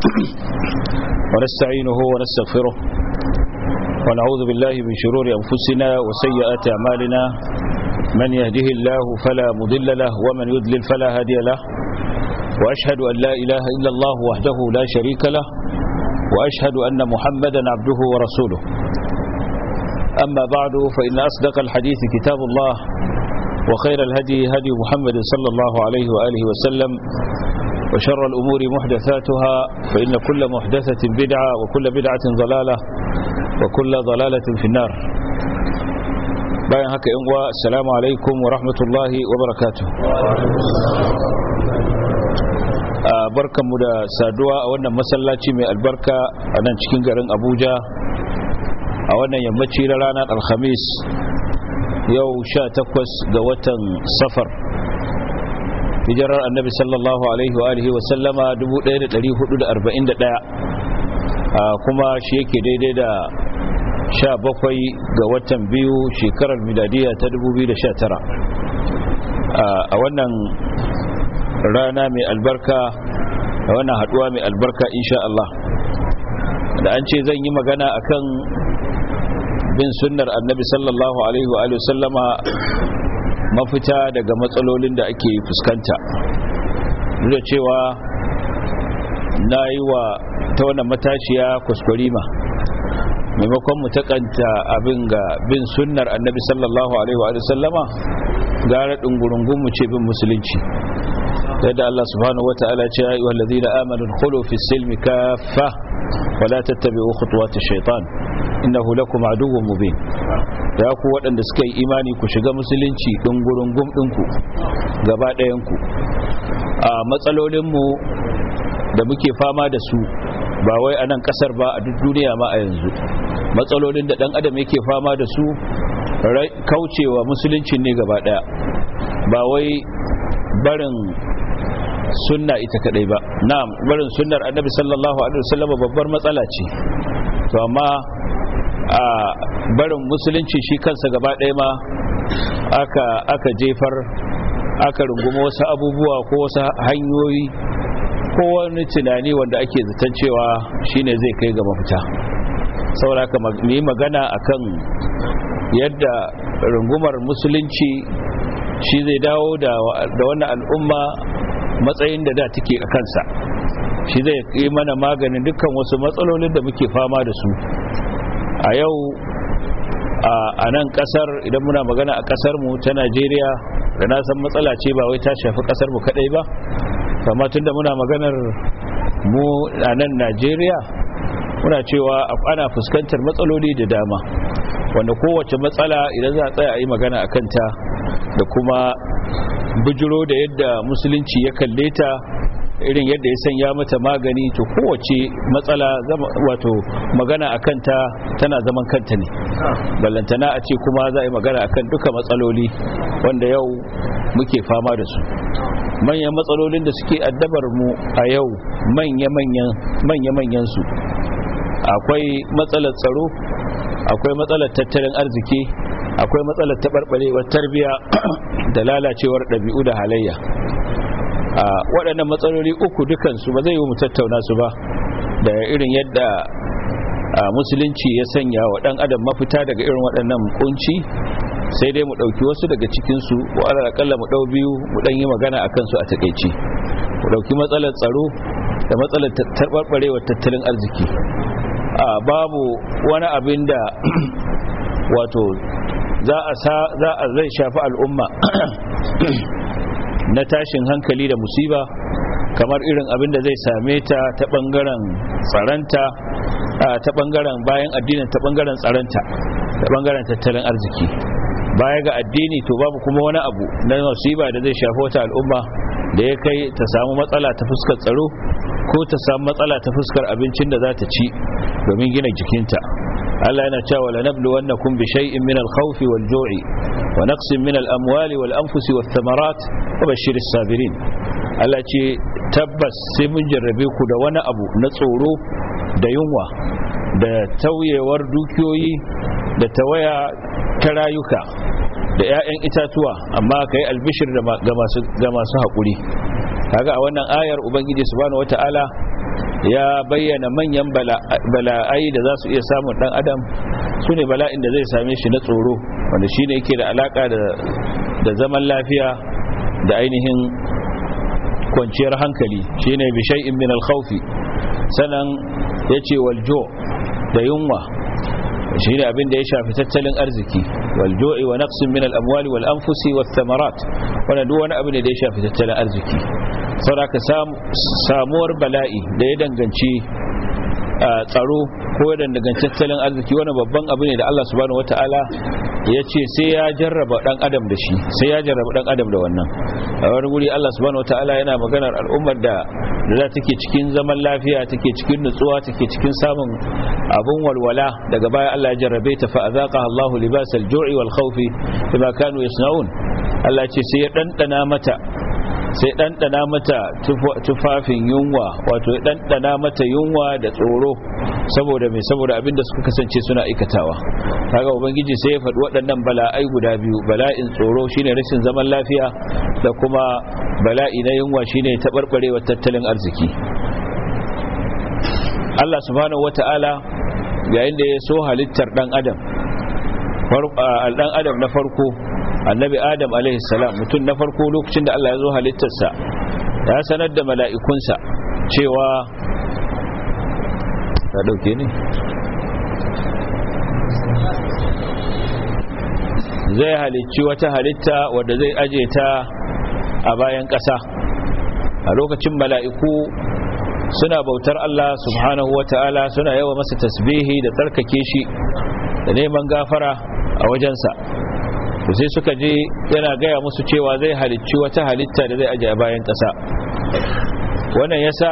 ونستعينه ونستغفره ونعوذ بالله من شرور أنفسنا وسيئات أعمالنا من يهده الله فلا مضل له ومن يضلل فلا هادي له وأشهد أن لا إله إلا الله وحده لا شريك له وأشهد أن محمدا عبده ورسوله. أما بعد فإن أصدق الحديث كتاب الله وخير الهدي هدي محمد صلى الله عليه وآله وسلم وشر الأمور محدثاتها فإن كل محدثة بدعة وكل بدعة ضلالة وكل ضلالة في النار. باين هكا إنوا السلام عليكم ورحمة الله وبركاته. barkanmu da saduwa a wannan masallaci mai albarka a nan cikin garin Abuja a wannan yammaci na ranar Alhamis yau 18 ga watan Safar hijirar Annabi sallallahu alaihi wa alihi wa sallama 1441 kuma shi yake daidai da 17 ga watan biyu shekarar miladiya ta 2019 a wannan rana mai albarka a wannan haduwa mai albarka insha Allah da an ce zan yi magana akan bin sunnar Annabi sallallahu alaihi wa sallama mafita daga matsalolin da ake fuskanta. Duk da cewa na yi wa ta wannan matashiya kuskurima maimakon mu takanta abin ga bin sunnar Annabi sallallahu alaihi wa sallama gara dungurungun mu ce bin musulunci yadda Allah subhanahu wata'ala ce ya ayyuhal ladina amanu khulu fi silmi kaffa wa la tattabi'u khutuwati shaytan innahu lakum aduwwun mubin. Ya ku waɗanda suka yi imani ku shiga musulunci dungurungum ɗinku gaba ɗayan ku. A matsalolin mu da muke fama da su ba wai a nan kasar ba a duk duniya ma a yanzu matsalolin da dan adam yake fama da su kaucewa musulunci ne gaba ɗaya ba wai barin sunna ita kadai ba. Na'am, barin sunnar Annabi sallallahu alaihi wasallam babbar matsala ce, to amma a barin musulunci shi kansa gaba ɗaya ma aka jefar, aka runguma wasu abubuwa ko wasu hanyoyi ko wani tunani wanda ake zaton cewa shine zai kai ga mafita. Saboda haka mu yi magana akan yadda rungumar musulunci shi zai dawo da wannan al'umma matsayin da take a kansa, shi zai yi mana maganin dukkan wasu matsalolin da muke fama da su a yau a nan kasar. Idan muna magana a kasar mu ta Najeriya, da na san matsala ce ba wai ta shafi kasar mu kadai ba, amma tunda muna maganar mu a nan Najeriya muna cewa ana fuskantar matsaloli da dama wanda kowace matsala idan za a tsaya a yi magana a kanta da kuma bijiro da yadda musulunci ya kalle ta, irin yadda ya sanya mata magani, to kowace matsala wato magana a kanta tana zaman kanta ne, ballantana a ce kuma za a yi magana a kan duka matsaloli wanda yau muke fama da su. Manyan matsalolin da suke addabar mu a yau manya-manyan su akwai matsalar tsaro, akwai matsalar tattalin arziki, akwai matsalar taɓarɓarewar tarbiyya da lalacewar ɗabi'u da halayya. Waɗannan matsaloli uku dukansu ba zai yi mu tattauna su ba da irin yadda musulunci ya sanya wa ɗan adam mafita daga irin waɗannan kunci, sai dai mu ɗauki wasu daga cikinsu ko alaƙalla mu ɗau biyu mu ɗan yi magana a kansu a taƙaice. Mu ɗauki matsalar tsaro da matsalar taɓarɓarewar tattalin arziki. Babu wani abin da wato zai shafi al'umma na tashin hankali da musiba kamar irin abin da zai same ta ta bangaren tsaranta, ta bangaren bayan addinin, ta bangaren tsaranta, ta bangaren tattalin arziki. Baya ga addini to babu kuma wani abu na musiba da zai shafi wata al'umma da ya kai ta samu matsala ta fuskar tsaro ko ta samu matsala ta fuskar abincin da za ta ci domin gina jikinta. Allah yana cewa la nabluwannakum bi shay'in min al-khawf wal-ju'i wa naqsin min al-amwali wal-anfusi wath-thamarat wa bashshiris sabirin. Allah ce tabbas sai mun jarrabe ku da wani abu na tsoro da yunwa da tauyewar dukiyoyi da tawaya ta rayuka da 'ya'yan itatuwa, amma kai albishir ga masu haƙuri. Kaga a wannan ayar ubangiji subhanahu wata'ala ya bayyana manyan bala'ai da za su iya samun dan adam su ne bala'in da zai same shi na tsoro, wanda shi ne yake da alaka da zaman lafiya da ainihin kwanciyar hankali, shi ne bishai'in min alkhawfi. sanan ya ce waljo da yunwa, shi ne abin da ya shafi tattalin arziki, waljo'i wa naqsin min al'amwali wal anfusi was thamarat, wannan duk wani abin da ya shafi tattalin arziki. saboda samuwar bala'i da ya danganci tsaro ko ya danganci tattalin arziki, wani babban abu ne da Allah subhanahu wataala ya ce sai ya jarraba dan adam da shi, sai ya jarraba dan adam da wannan. a wani guri Allah subhanahu wataala yana maganar al'ummar da za take cikin zaman lafiya, take cikin nutsuwa, take cikin samun abun walwala, daga baya Allah ya jarrabe ta fa azaqaha Allahu libasal ju'i wal khawfi bima kanu yasna'un. Allah ce sai ya ɗanɗana mata tufafin yunwa, wato ya ɗanɗana mata yunwa da tsoro saboda abinda suka kasance suna aikatawa. kaga ubangiji sai ya faɗi waɗannan bala'ai guda biyu, bala'in tsoro shine rashin zaman lafiya, da kuma bala'i na yunwa shine taɓarɓarewar tattalin arziki. Allah subhanahu wata'ala yayin da ya so halittar ɗan adam na farko, annabi adam alaihi salam, mutum na farko, lokacin da Allah ya zo halittarsa ya sanar da mala'ikunsa cewa ta dauke ne zai halicci wata halitta wadda zai aje ta a bayan ƙasa. a lokacin mala'iku suna bautar Allah subhanahu wata'ala, suna yawa masa tasbihi da tsarkake shi da neman gafara a wajensa. sai suka je yana gaya musu cewa zai halicci wata halitta da zai aje a bayan ƙasa. wannan yasa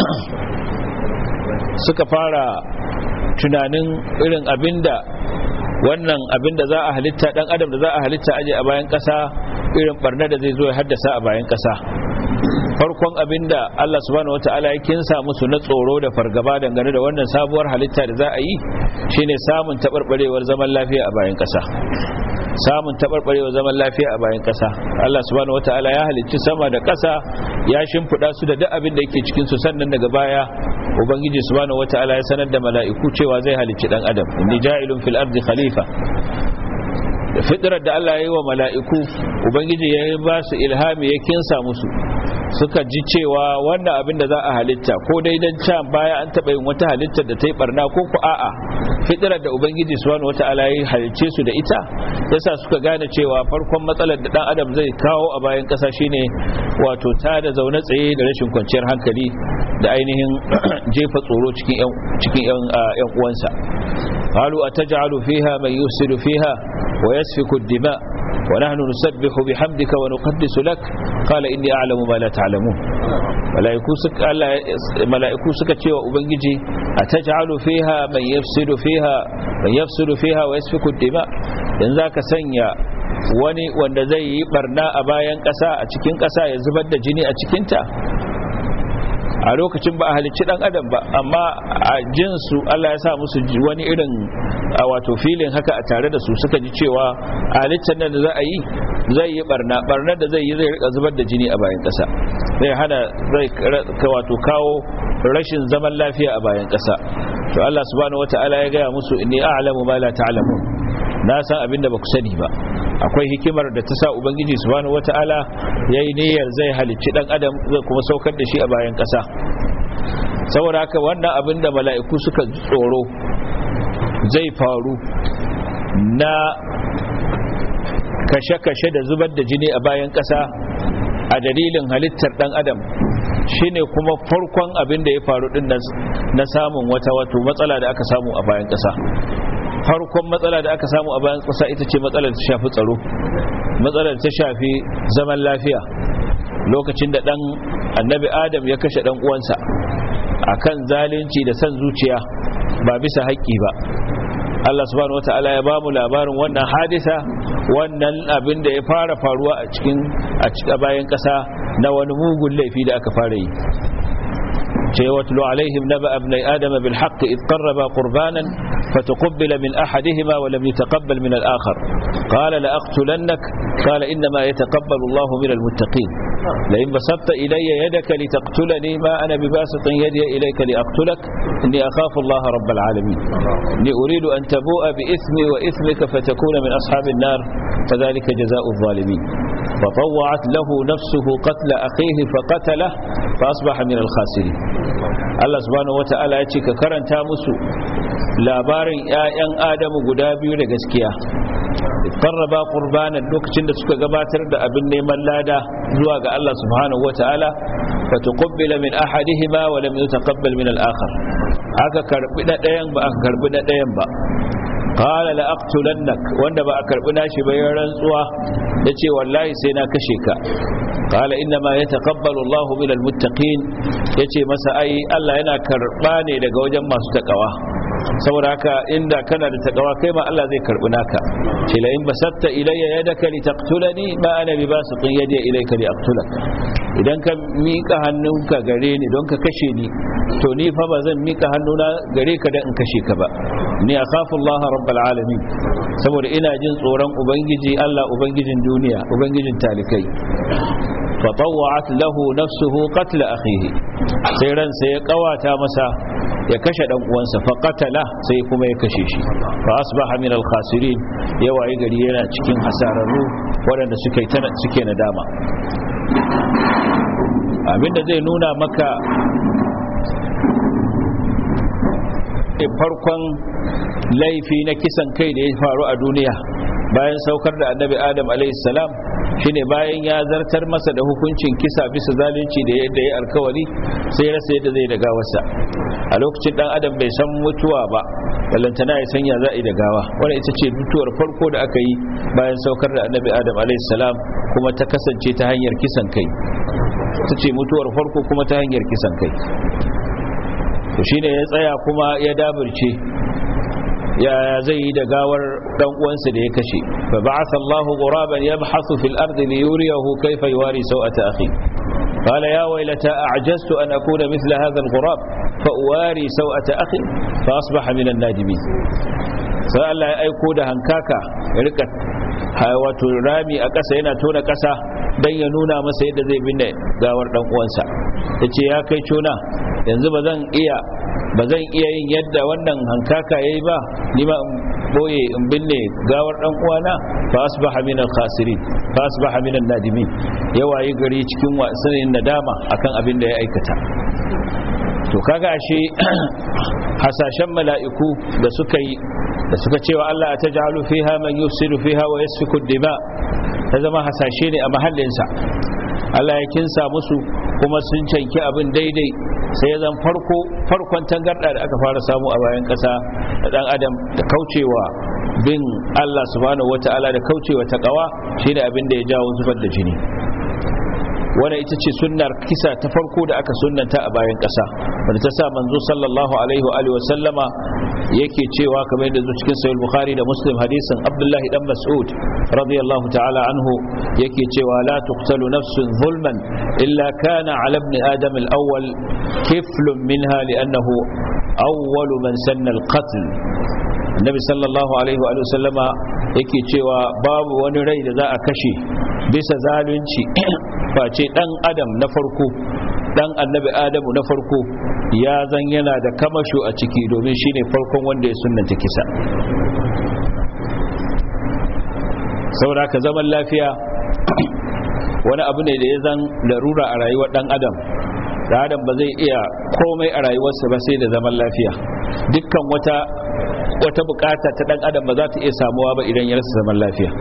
suka fara tunanin irin wannan abinda za a halitta, dan adam da za a halitta aje a bayan ƙasa, irin barna da zai zo ya haddasa a bayan ƙasa. farkon abinda Allah subhanahu wataala ya kinsa musu na tsoro da fargaba dangane da wannan sabuwar halitta da za a yi shine samun tabarbarewar zaman lafiya a bayan ƙasa. samun taɓarɓarewar zaman lafiya a bayan ƙasa. Allah subhanahu wataala ya halicci sama da ƙasa, ya shimfiɗa su da duk abin da yake cikin su, sannan daga baya ubangiji subhanahu wataala ya sanar da mala'iku cewa zai halicci dan adam, inni ja'ilun fil ardi khalifa. da fitrar da Allah ya yi wa mala'iku, ubangiji ya ba su ilhami, ya kinsa musu, suka ji cewa wannan abin da za a halitta ko dai dan can baya an taɓa yin wata halittar da ta yi barna, ko ku a'a fitrar da ubangiji subhanahu wata'ala ya halicce su da ita yasa suka gane cewa farkon matsalar da dan adam zai kawo a bayan ƙasa shine wato ta da zaune tsaye da rashin kwanciyar hankali da ainihin jefa tsoro cikin yan uwansa. qalu ataj'alu fiha man yufsidu fiha wa yasfiku ad-dima wa nahnu nusabbihu bihamdika wa nuqaddisu lak qala inni a'lamu ma la ta'lamun. mala'iku suka ce wa ubangiji ataj'alu fiha man yafsidu fiha wa yasfiku ad-dima, dan zaka sanya wani wanda zai yi barna a bayan ƙasa, a cikin ƙasa, ya zubar da jini a cikinta. a lokacin ba a halicci dan adam ba, amma a jinsu Allah ya sa musu wani irin wato filin haka a tare da su, suka ji cewa halittar nan da za a yi zai yi barnar da zai yi zai rika zubar da jini a bayan ƙasa, zai wato kawo rashin zaman lafiya a bayan ƙasa. to Allah subhanahu wataala ya gaya musu inni a'lamu ma la ta'lamun, na san abinda ba ku sani ba. akwai hikimar da ta sa ubangiji subhanahu wataala yayi niyyar zai halicci dan adam, zai kuma saukar da shi a bayan ƙasa. saboda haka wannan abinda mala'iku suka tsoro zai faru na kashe-kashe da zubar da jini a bayan ƙasa a dalilin halittar dan adam shine kuma farkon abin da ya faru din na samun wato matsala da aka samu a bayan ƙasa. farkon matsala da aka samu a bayan ƙasa ita ce matsalar ta shafi tsaro, matsalar ta shafi zaman lafiya. lokacin da dan annabi adam ya kashe dan uwansa akan zalunci da san zuciya ba bisa haƙƙi ba, Allah subhanahu wataala ya bamu labarin wannan hadisa, wannan abin da ya fara faruwa a cikin bayan ƙasa na wani mugun laifi da aka fara yi. واتلو عليهم نبأ ابني آدم بالحق إذ قربا قربانا فتقبل من أحدهما ولم يتقبل من الآخر قال لأقتلنك قال إنما يتقبل الله من المتقين. لئن بسطت إلي يدك لتقتلني ما أنا بباسط يدي إليك لأقتلك إني أخاف الله رب العالمين إني أريد أن تبوء بإثمي وإثمك فتكون من أصحاب النار فذلك جزاء الظالمين فطوعت له نفسه قتل أخيه فقتله فأصبح من الخاسرين. الله سبحانه وتعالى يتشك كرنتا مسو labarin ‘ya'yan Adamu guda biyu da gaskiya qarraba qurbanan lokacin da suka gabatar da abin neman lada zuwa ga Allah subhanahu wataala fa tuqabbala min ahadihima wa lam yutaqabbal min al-akhar aka karbi da dayan ba aka karbi da dayan ba qala la aqtulannak wanda ba a karbi nashi ba yayin rantsuwa yace wallahi sai na kashe ka qala inna ma yataqabbalu Allahu min al-muttaqin yace masa ai Allah yana karba ne daga wajen masu takawa saboda haka inda kana da takawa kai ma Allah zai karbi naka ce la in basatta ilayya yadaka litaqtulani ma ana bibasitin yadi ilayka liaqtulak idan ka mika hannunka gare ni don ka kashe ni to ni fa ba zan mika hannuna gare ka dan in kashe ka ba ni akhafu Allah rabbul alamin saboda ina jin tsoron ubangiji Allah ubangijin duniya ubangijin talikai fatawwa'at lahu nafsuhu qatl akhihi sai ran sai ya kawata masa ya kashe dan uwansa fa qatala sai kuma ya kashe shi fa asbaha min al-khasirin ya wayi gari yana cikin hasararru waɗanda suke nadama. Abinda zai nuna maka farkon laifi na kisan kai da ya faru a duniya bayan saukar da annabi Adam alaihi salam shine bayan ya zartar masa da hukuncin kisa bisa zalunci da yadda ya alkawari sai ya rasa yadda zai da gawarsa a lokacin dan adam bai san mutuwa ba ballantana ya sanya za a da gawa wannan ita ce mutuwar farko da aka yi bayan saukar da annabi Adam alaihi salam kuma ta kasance ta hanyar kisan kai ita ce mutuwar farko kuma ta hanyar kisan kai to shine ya tsaya kuma ya dabirce ya zai yi da gawar dan uwansa da ya kashe fa ba'atha Allahu ghuraban yabhathu fil ardi liyuriyahu kayfa yuwari sawata akhi qala ya waylata a'jaztu an akuna mithla hadha al-ghurab fa uwari sawata akhi fa asbaha min an-nadimin sai Allah ya aiko da hankaka ya rika wato rami a ƙasa yana tona ƙasa dan ya nuna masa yadda zai binne gawar dan uwansa yace ya kai cona yanzu ba zan iya yin yadda wannan hankaka yayi ba ni ma boye in binne gawar dan uwana fa asbaha min al-khasirin fa asbaha min an-nadimin yawayi gari cikin wasanin nadama akan abin da ya aikata. To kaga ashe hasashen mala'iku da suka cewa Allah taj'alu fiha man yufsidu fiha wa yasfiku ad-dima ta zama hasashe ne a mahallinsa. Allah ya kinsa musu kuma sun canki abin daidai sai zan farkon tangarda da aka fara samu a bayan kasa da dan adam da kaucewa bin Allah subhanahu wataala da kaucewa taqwa shine abin da ya jawo zubar da jini. Wannan ita ce sunnar kisa ta farko da aka sunnanta a bayan kasa wanda ta sa manzo sallallahu alaihi wa alihi wa sallama yake cewa kamar yadda zuwa cikin sahih bukhari da muslim hadisin abdullahi dan mas'ud radiyallahu ta'ala anhu yake cewa la tuqtalu nafsun zulman illa kana ala ibn adam al-awwal kiflun minha li'annahu awwalu man sanna al-qatl. Annabi sallallahu alaihi wa sallama yake cewa babu wani rai da za a kashe bisa zalunci face dan adam na farko dan annabi adamu na farko ya zan yana da kamasho a ciki domin shine farkon wanda ya sunnanta kisa. saboda ka zaman lafiya wani abu ne da ya zan larura a rayuwar dan adam. Da adam ba zai iya komai a rayuwarsa ba sai da zaman lafiya. Dukkan wata bukata ta dan adam ba za ta iya samuwa ba idan ya rasa zaman lafiya.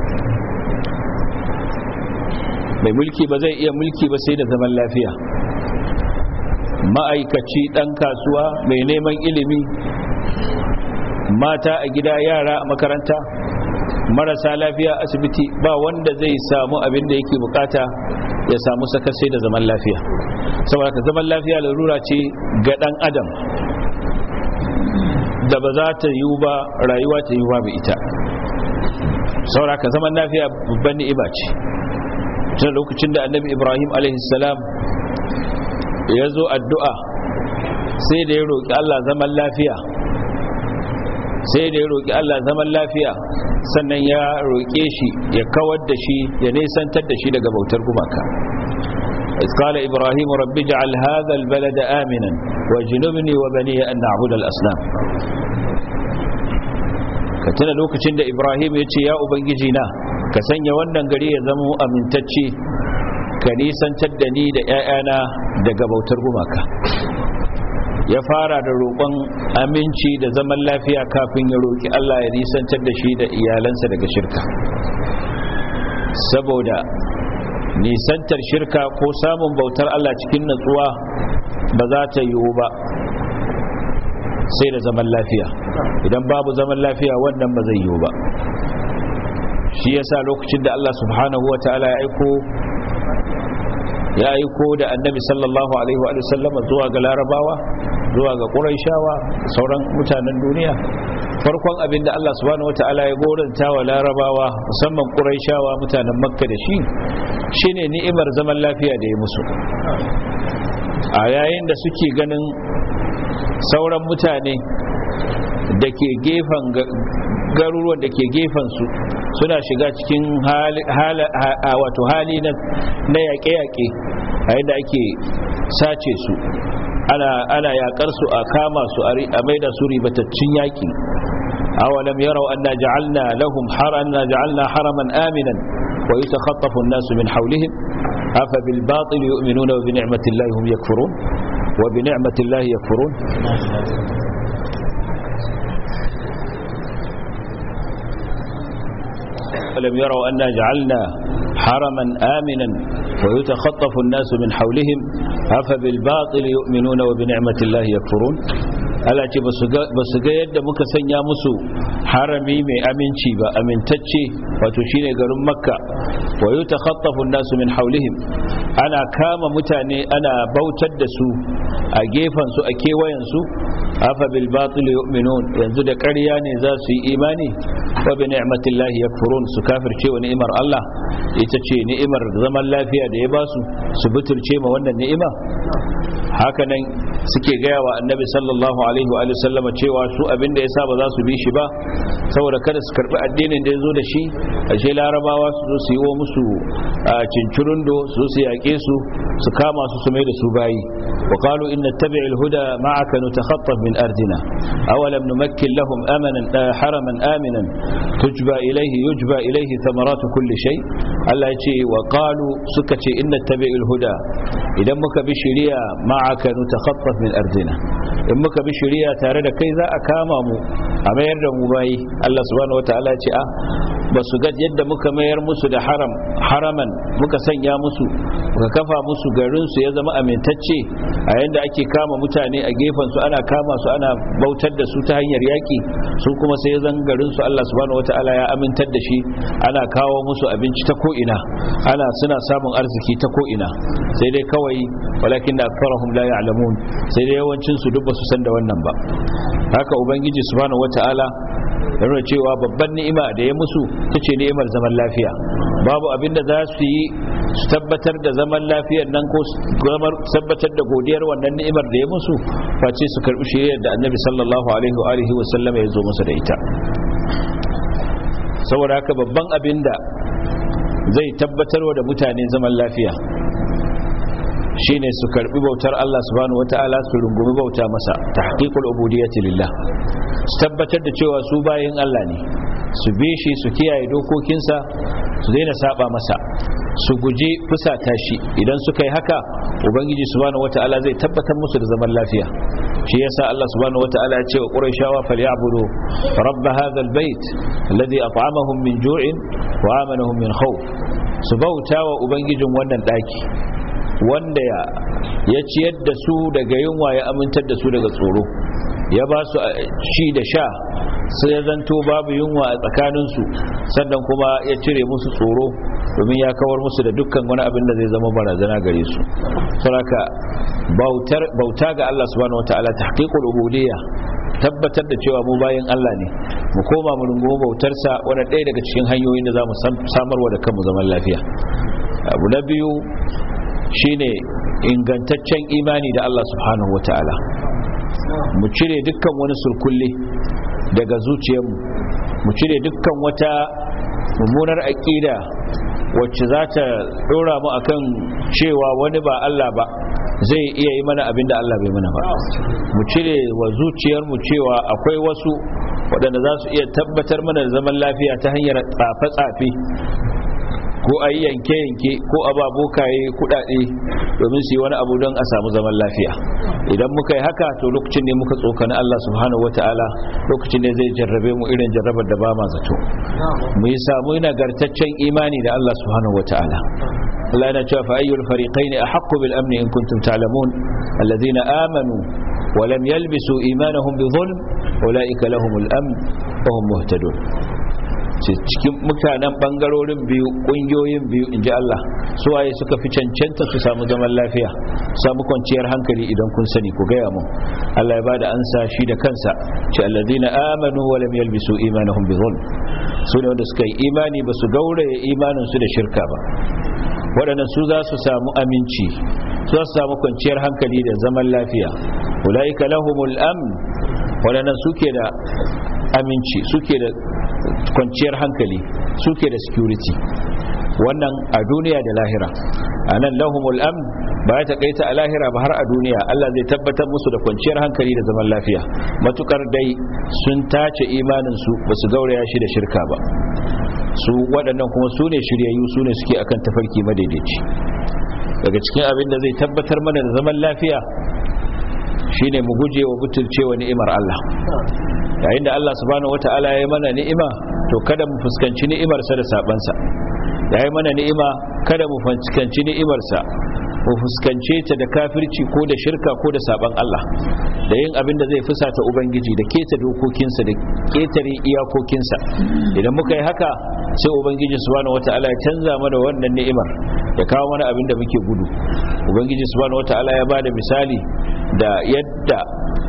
Mai mulki ba zai iya mulki ba sai da zaman lafiya. Ma'aikaci dan kasuwa mai neman ilimi, mata a gida, yara a makaranta, marasa lafiya asibiti, ba wanda zai samu abin da yake bukata ya samu saka sai da zaman lafiya. Saboda ka zaman lafiya larura ce ga dan adam da ba za ta yiwu ba rayuwa ta yiwu ba ita. Saboda ka zaman lafiya babban ni'ima ce. Tun lokacin da annabi Ibrahim alaihi salam ya zo addu'a sai da ya roƙi Allah zaman lafiya, sai da ya roƙi Allah zaman lafiya, sannan ya roƙe shi ya kawar da shi ya nesantar da shi daga bautar gumaka. إذ قال إبراهيم رب اجعل هذا البلد آمنا واجنبني وبني أن نعبد الأصنام كتنا لوكacin da Ibrahim ya ce ya ubangiji na ka sanya wannan gari ya zama amintacce ka nisantar da ni da ƴaƴana daga bautar gumaka ya fara da roƙon aminci da zaman lafiya kafin ya roƙi Allah ya nisantar da shi da iyalansa daga shirka saboda nisantar shirka ko samun bautar Allah cikin natsuwa ba za ta yiwu ba sai da zaman lafiya idan babu zaman lafiya wannan ba zai yiwu ba shi yasa lokacin da Allah subhanahu wataala ya aiko da annabi sallallahu alaihi wa sallam zuwa ga larabawa zuwa ga quraishawa sauran mutanen duniya farkon abin da Allah subhanahu wataala ya goranta wa larabawa musamman quraishawa mutanen makka da shi shine ni'imar zaman lafiya da ya musu a yayin da suke ganin sauran mutane da ke gefen garuruwan da ke gefen su suna shiga cikin hali na yaƙe-yaƙe a yadda ake sace su ana yaƙar su a kama su a maida su ribataccen yaƙi awalam yarau anna ja'alna haraman aminan wa yatakhatafu an-nasu min hawlihim afa bil batil yu'minuna wa bi ni'matillahi hum yakfurun wa bi ni'matillahi yakfurun ألم يروا أنا جعلنا حرما آمنا ويتخطف الناس من حولهم أفبالباطل يؤمنون وبنعمة الله يكفرون Allah ce ba su ga yadda muka sanya musu harami mai aminci ba amintacce wato shine garin makka wa yutakhaffafu an-nasu min hawlihim ana kama mutane ana bautar da su a gefen su a kewayen su afa bil batil yu'minun yanzu da ƙarya ne za su yi imani wa bi ni'matillahi yakfurun su kafirce wa ni'imar Allah ita ce ni'imar zaman lafiya da ya ba su su butulce ma wannan ni'ima haka nan suke gaya wa annabi sallallahu alaihi wa sallama cewa su abin da yasa ba za su bi shi ba saboda kada su karbi addinin da ya zo da shi ashe larabawa su zo su yi wa musu cincirundo su yaƙe su su kama su su mai da su bayi wa qalu inna tabi'il huda ma'aka nutakhattaf min ardina awalam numakkin lahum haraman aminan yujba ilayhi thamaratu kulli shay Allah ya ce wa qalu suka ce inna tabi'il huda idan muka bi shari'a ma'aka nutakhattaf min ardina in muka bi shari'a tare da kai za a kama mu a mayar da mu bayi Allah subhanahu wataala ce ba su ga yadda muka mayar musu da haraman muka sanya musu muka kafa musu garin su ya zama amintacce a yanda ake kama mutane a gefen su ana kama su ana bautar da su ta hanyar yaki su kuma sai zan garin su Allah subhanahu wataala ya amintar da shi ana kawo musu abinci ta ko ina suna samun arziki ta ko ina sai dai kawai walakin da akfarahum la ya'lamun sai dai yawancin su duk ba su san da wannan ba haka ubangiji subhanahu wataala yana cewa babban ni'ima da ya musu tace ni'imar zaman lafiya babu abin da za su yi su tabbatar da zaman lafiyar nan ko tabbatar da godiyar wannan ni'imar da ya musu face su karbi shiriyar da annabi sallallahu alaihi wa sallam ya zo musu da ita saboda haka babban abin da zai tabbatarwa da mutane zaman lafiya shine su karbi bautar Allah subhanahu wataala su rungumi bauta masa tahqiqul ubudiyyati lillah su tabbatar da cewa su bayin Allah ne su bi shi su kiyaye dokokinsa su daina saba masa su guji fusata shi idan suka yi haka ubangiji subhanahu wataala zai tabbatar musu da zaman lafiya shi yasa Allah subhanahu wataala ya ce wa quraishawa falyabudu rabb hadha albayt alladhi at'amahum min ju'in wa amanahum min khawf su bautawa ubangijin wannan daki wanda ya ciyar da su daga yunwa ya amintar da su daga tsoro ya ba su ci da sha sai ya zanto babu yunwa a tsakaninsu sannan kuma ya cire musu tsoro domin ya kawar musu da dukkan wani abin da zai zama barazana gare su saboda bauta ga Allah subhanahu wataala tahqiqul ubudiyya tabbatar da cewa mu bayin Allah ne mu koma mu rungumo bautarsa wanda ɗaya daga cikin hanyoyin da za mu samarwa da kanmu zaman lafiya abu na biyu shine ingantaccen imani da Allah subhanahu wataala mu cire dukkan wani surkulle daga zuciyarmu mu cire dukkan wata mummunar aqida wacce za ta dora mu akan cewa wani ba Allah ba zai iya yi mana abinda Allah bai mana ba, mu cire wa zuciyarmu cewa akwai wasu waɗanda za su iya tabbatar mana da zaman lafiya ta hanyar tsafe-tsafe ko a yi yanke-yanke ko a ba bokaye kuɗaɗe domin su yi wani abu don a samu zaman lafiya. Idan muka yi haka to lokacin ne muka tsokani Allah subhanahu wata'ala, lokacin ne zai jarrabe mu irin jarrabar da ba ma zato. Mu yi samu nagartaccen imani da Allah subhanahu wata'ala. Allah yana cewa fa ayyul fariqaini ahaqqu bil amni in kuntum ta'lamun alladhina amanu wa lam yalbisu imanahum bi dhulm ulaika lahumul amn wa hum muhtadun. Cikin mutanen bangarorin biyu, kungiyoyin biyu, in ji Allah, su waye suka fi cancanta su samu zaman lafiya, samu kwanciyar hankali idan kun sani ku gaya mu. Allah ya bada ansa shi da kansa, ce alladhina amanu wa lam yalbisu imanahum bi dhulm, su ne wanda suka yi imani ba su gauraye imanin su da shirka ba. Waɗannan su za su samu aminci, su za su samu kwanciyar hankali da zaman lafiya. Ulaika lahumul amn, waɗannan suke da aminci, suke da kwanciyar hankali, suke da security, wannan a duniya da lahira. Anan lahumul amn ba ya takaita a lahira ba, har a duniya Allah zai tabbatar musu da kwanciyar hankali da zaman lafiya, matukar dai sun tace imanin su ba su gauraya shi da shirka ba. Su waɗannan kuma su ne shiryayyu, su ne suke akan tafarki madaidaici. Daga cikin abin da zai tabbatar mana da zaman lafiya shine mu guje wa butulcewa ni'imar Allah. Yayin da Allah subhanahu wata'ala ya yi mana ni'ima, to kada mu fuskanci ni'imarsa da sabansa. Ya yi mana ni'ima, kada mu fuskanci ni'imarsa mu fuskance ta da kafirci ko da shirka ko da saban Allah, da yin abin da zai fusata ubangiji, da keta dokokinsa, da ketare iyakokinsa. Idan muka yi haka, sai ubangiji subhanahu wata'ala ya canza mana wannan ni'imar, ya kawo mana abin da muke gudu. Ubangiji subhanahu wata'ala ya bada misali da yadda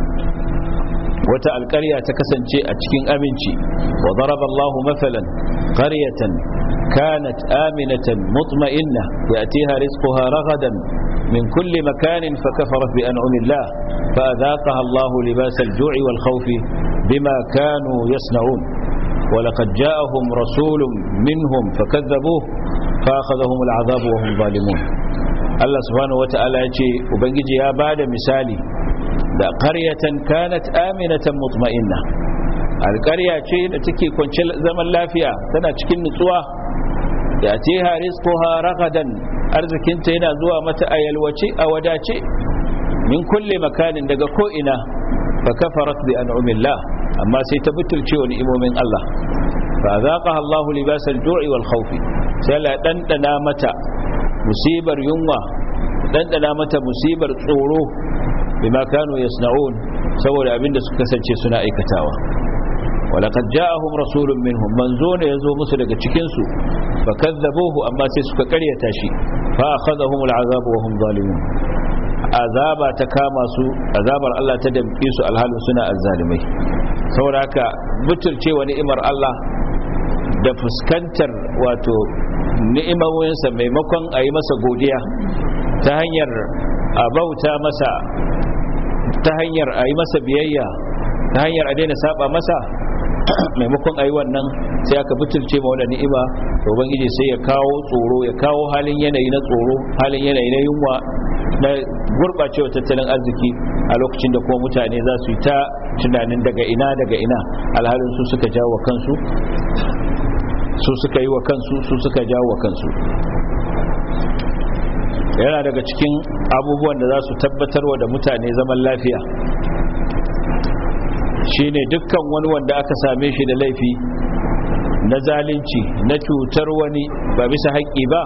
wata alƙarya ta kasance a cikin aminci. Wa daraba Allahu mathalan qaryatan kanat aminatan mutma'inna ya'tiha rizquha ragadan min kulli makanin fakafarat bi an'amillah fa adhaqaha Allahu libasal ju'i wal khawfi bima kanu yasna'un wa laqad ja'ahum rasulun minhum fakadhabuhu fa akhadhahum al'adhabu wa hum zalimun. Allah subhanahu wata'ala ya ce ubangiji ya bada misali da qaryatan kanat aminatan mutma'inna, alƙarya ce da take kwance zaman lafiya, tana cikin nutsuwa. Ya ce rizquha ragadan, arzikinta yana zuwa mata a yalwace, a wadace, min kulle makanin, daga ko ina. Fa kafarat bi an'amillah, amma sai ta butulce wa ni'imomin Allah. Fa azaqaha Allahu libasal ju'i wal khawfi, sai la dandana mata musibar yunwa, dandana mata musibar tsoro, bima kanu yasna'un, saboda abinda suka kasance suna aikatawa. walaqad ja'ahum rasulun minhum, manzo ne yazo musu daga cikin su, fakazzabuhu, amma sai suka karyata shi. Fa akhadhahum al'azab wa hum zalimun, azaba ta kama su, azabar Allah ta damke su alhalin suna azzalimai. saboda haka butulcewa ni'imar Allah da fuskantar wato ni'imominsa maimakon a yi masa godiya ta hanyar a bauta masa, ta hanyar a yi masa biyayya, ta hanyar a daina saba masa, maimakon a yi wannan sai aka butulce ma wadda ni'ima. Ubangiji sai ya kawo tsoro, ya kawo halin yanayi na tsoro, halin yanayi na yunwa, na gurɓacewa tattalin arziki, a lokacin da kuma mutane za su yi ta tunanin daga ina alhalin su suka jawo kansu, su suka yi wa kansu, su suka jawo wa kansu. Yana daga cikin abubuwan da za su tabbatarwa da mutane zaman lafiya shine dukkan wani wanda aka same shi da laifi na zalunci, na cutar wani ba bisa haƙƙi ba,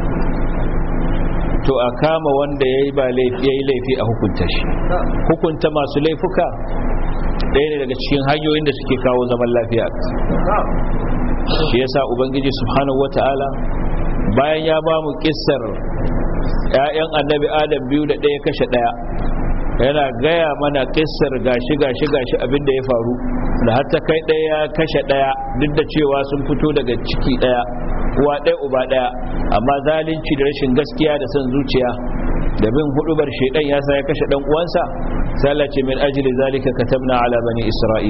to a kama wanda ya yi laifi a hukunta shi. Hukunta masu laifuka ɗaya ne daga cikin hanyoyin da suke kawo zaman lafiya. Shi yasa ubangiji subhanahu wata'ala bayan ya ba mu kissar ‘ya'yan annabi adam biyu da ɗaya kashe ɗaya, yana gaya mana kissar gashi abinda ya faru, da har ta kai ɗaya kashe ɗaya, duk da cewa sun fito daga ciki ɗaya, uwa ɗaya uba ɗaya, amma zalunci da rashin gaskiya da son zuciya da bin hudubar shaidan ya sa ya kashe ɗan uwansa. Sai Allah ce min ajli zalika katabna ala bani isra'il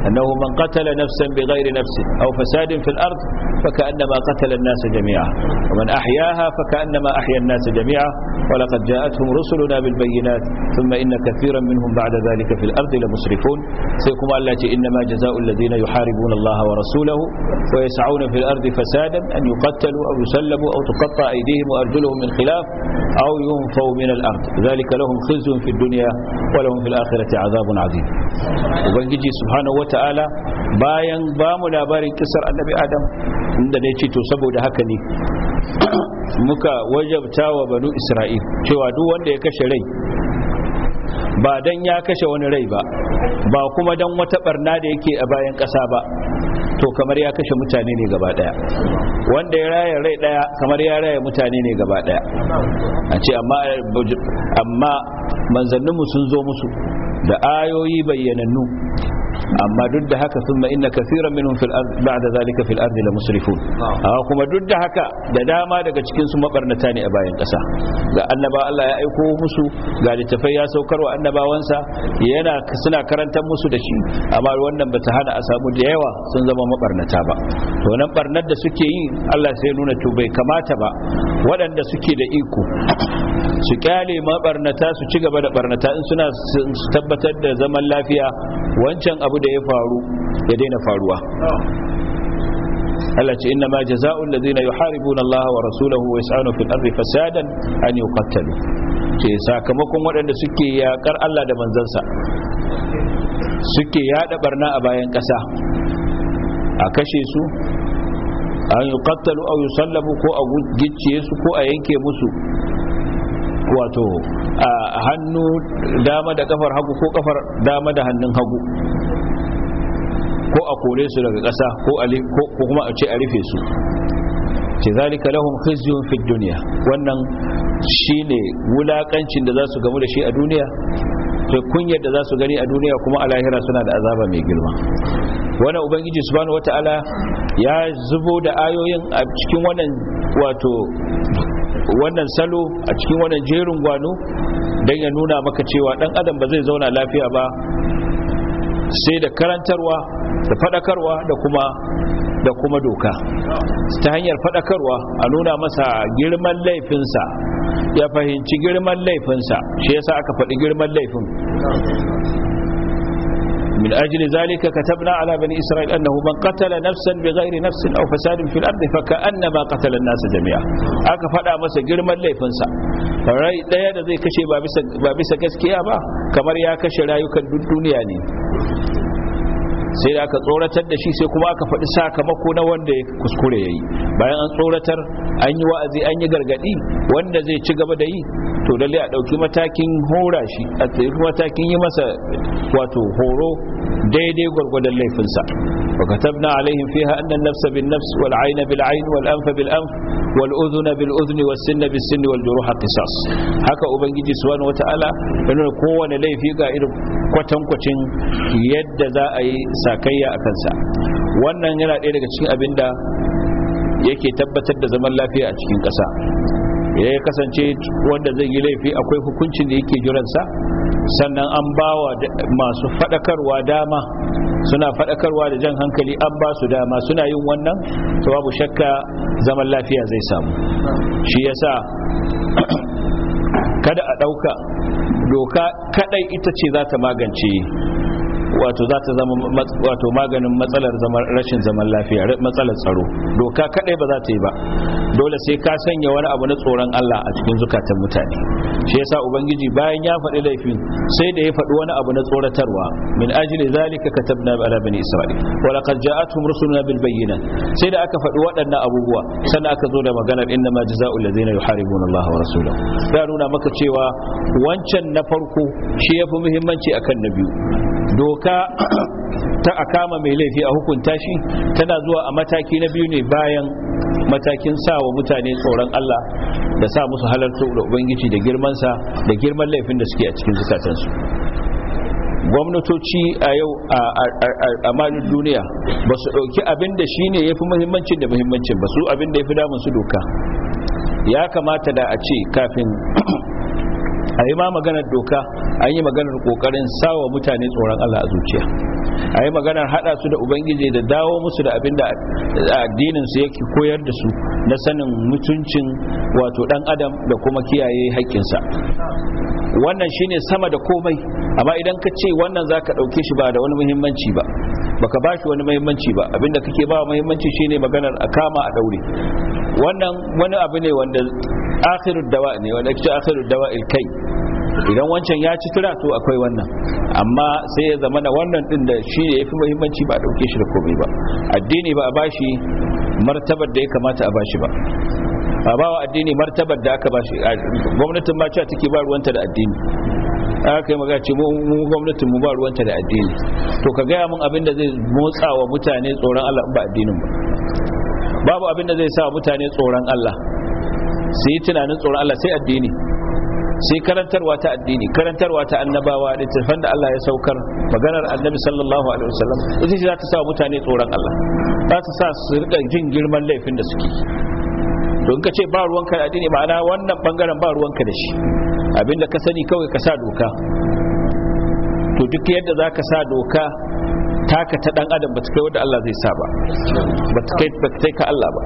annahu man qatala nafsan bighairi nafsin aw fasadin fil ard fakannama qatala an-nas jami'a wa man ahyaha fakannama ahya an-nas jami'a wa laqad ja'atuhum rusuluna bil bayyinat thumma inna katiran minhum ba'da dhalika fil ardi lamusrifun sai kuma Allah ce inma jazaa'u alladhina yuharibuna Allah wa rasulahu wa yas'una fil ardi fasadan an yuqattalu aw yusallabu aw tuqatta aydihim wa arjuluhum min khilaf aw yunfaw min al-ard dhalika lahum khizyun fid dunya wa lahum fil akhirati 'adhabun 'azim. Ubangiji subhanahu wata'ala bayan ba mu labarin kisar annabi Adam inda ne ce to saboda haka ne muka wajabta wa banu Isra'il cewa duk wanda ya kashe rai ba dan ya kashe wani rai ba kuma dan wata barna da yake a bayan ƙasa ba to kamar ya kashe mutane ne gaba daya wanda ya raya rai daya kamar ya raya mutane ne gaba daya a ce amma manzanninmu sun zo musu da ayoyi bayyanannu amma duk da haka thumma inna kaseeran minhum fil ard ba'da zalika fil ardi la musrifun kuma duk da haka da dama daga cikin su mabarnata ne a bayan kasa ga annaba Allah ya aiko musu ga littafai ya saukarwa annabawansa suna karantar musu da shi amma wannan bata hana a samu da yawa sun zama mabarnata ba to nan barnar da suke yi Allah sai nuna to bai kamata ba waɗanda suke da iko su kyale mabarnata su ci gaba da barnata in suna tabbatar da zaman lafiya wancan abu da ya faru ya daina faruwa. Allah ce inna ma jazaa'ul ladina yuharibuna Allah wa rasulahu wa yas'una fil ardi fasadan an yuqattalu ce sakamakon waɗanda suke yakar Allah da manzansa suke yada barna a bayan ƙasa a kashe su an yuqattalu aw yusallabu ko a gicciye su ko a yanke musu wato a hannu dama da kafar hagu ko kafar dama da hannun hagu ko a kore su daga ƙasa ko kuma a ce a rufe su ce zalika lahum khizyun fid dunya wannan shine wulakancin da za su gamu da shi a duniya to kunyar da za su gani a duniya kuma a lahira suna da azaba mai girma. Wannan ubangiji subhanahu wataala ya zubo da ayoyin a cikin wannan wato wannan salo a cikin wannan jerin gwano don ya nuna maka cewa dan adam ba zai zauna lafiya ba sai da karantarwa da fadakarwa da kuma doka. Ta hanyar fadakarwa a nuna masa girman laifinsa ya fahimci girman laifinsa shi yasa aka faɗi girman laifin من أجل ذلك كتبنا على بني إسرائيل أنه من قتل نفسا بغير نفس أو فساد في الأرض فكأنما قتل الناس جميعا aka faɗa masa girman laifinsa rai ɗaya da zai kashe ba bisa gaskiya ba kamar ya kashe rayukan duk duniya ne sai da aka tsoratar da shi sai kuma aka faɗi sakamako na wanda ya kuskure ya yi bayan an tsoratar an yi wa'azi an yi gargaɗi wanda zai ci gaba da yi to lalle a ɗauki matakin hora shi a ɗauki matakin yi masa wato horo daidai gwargwadon laifinsa wa katabna alaihim fiha anna an-nafsa bin-nafs wal-'ayna bil-'ayn wal-anfa bil-anf wal-udhuna bil-udhni was-sinna bis-sinni wal-juruha qisas haka ubangiji subhanahu wata'ala yana kowane laifi ga irin kwatankwacin yadda za a yi sakayya a kansa. Wannan yana ɗaya daga cikin abinda yake tabbatar da zaman lafiya a cikin ƙasa. Ya kasance wanda zai yi laifi akwai hukuncin da yake jiransa, sannan an bawa masu faɗakarwa dama, suna faɗakarwa da jan hankali an ba su dama suna yin wannan, to babu shakka zaman lafiya zai samu. Shi yasa kada a ɗauka doka kadai ita ce za ta magance wato za ta zama wato maganin matsalar rashin zaman lafiya, matsalar tsaro. Doka kadai ba za ta yi ba, dole sai ka sanya wani abu na tsoron Allah a cikin zukatan mutane. Shi yasa ubangiji bayan ya faɗi laifin sai da ya faɗi wani abu na tsoratarwa, min ajli zalika katabna ala bani isra'il wa laqad ja'atuhum rusuluna bil bayyinat. Sai da aka faɗi waɗannan abubuwa sannan aka zo da maganar inna ma jazaa'ul ladzina yuharibuna Allah wa rasulahu. Ya nuna maka cewa wancan na farko shi yafi muhimmanci akan na biyu. Doka ta a kama mai laifi a hukunta shi tana zuwa a mataki na biyu ne bayan matakin sa wa mutane tsoron Allah da sa musu halarta da ubangiji da girmansa da girman laifin da suke a cikin zukatansu. Gwamnatoci a yau a malin duniya ba su ɗauki abin da shi ne ya fi muhimmancin da muhimmancin ba, su abin da ya fi damun su doka. Ya kamata da a ce kafin a yi ma maganar doka, an yi maganar kokarin sawa mutane tsoron Allah a zuciya, a yi maganar hada su da ubangiji da dawo musu da abin da addinin su yake koyar da su na sanin mutuncin wato dan adam da kuma kiyaye haƙƙinsa. Wannan shine sama da komai, amma idan ka ce wannan zaka dauke shi ba da wani muhimmanci ba, baka ba shi wani muhimmanci ba, abinda kake ba muhimmanci shine maganar a kama a daure. Wannan wani abu ne wanda akhirud dawa ne, wanda ake akhirud dawa kai. Idan wancan ya ci tura to akwai wannan, amma sai ya zama na wannan din da shi ne yafi muhimmanci ba a dauke shi da komai ba. Addini ba a bashi martabar da ya kamata a bashi ba, a bawa addini martabar da aka bashi. Gwamnatin ma cewa take ba ruwanta da addini, aka yi magana ce mu gwamnatin mu ba ruwanta da addini. To ka gaya mun abin da zai motsa wa mutane tsoron Allah ba addinin ba. Babu abin da zai sa mutane tsoron Allah su yi tunanin tsoron Allah sai addini, sai karantarwa ta addini, karantarwa ta annabawa, littattafan da Allah ya saukar, maganar annabi sallallahu alaihi wasallam ita ce za ta sa mutane tsoron Allah, za ta sa su rika jin girman laifin da suke. Don ka ce ba ruwanka da addini, ma'ana wannan bangaren ba ruwanka da shi, abinda ka sani kawai ka sa doka. To duk yadda za ka sa doka taka ta dan adam ba ta kai wadda Allah zai sa ba, ba ta kai ka Allah ba.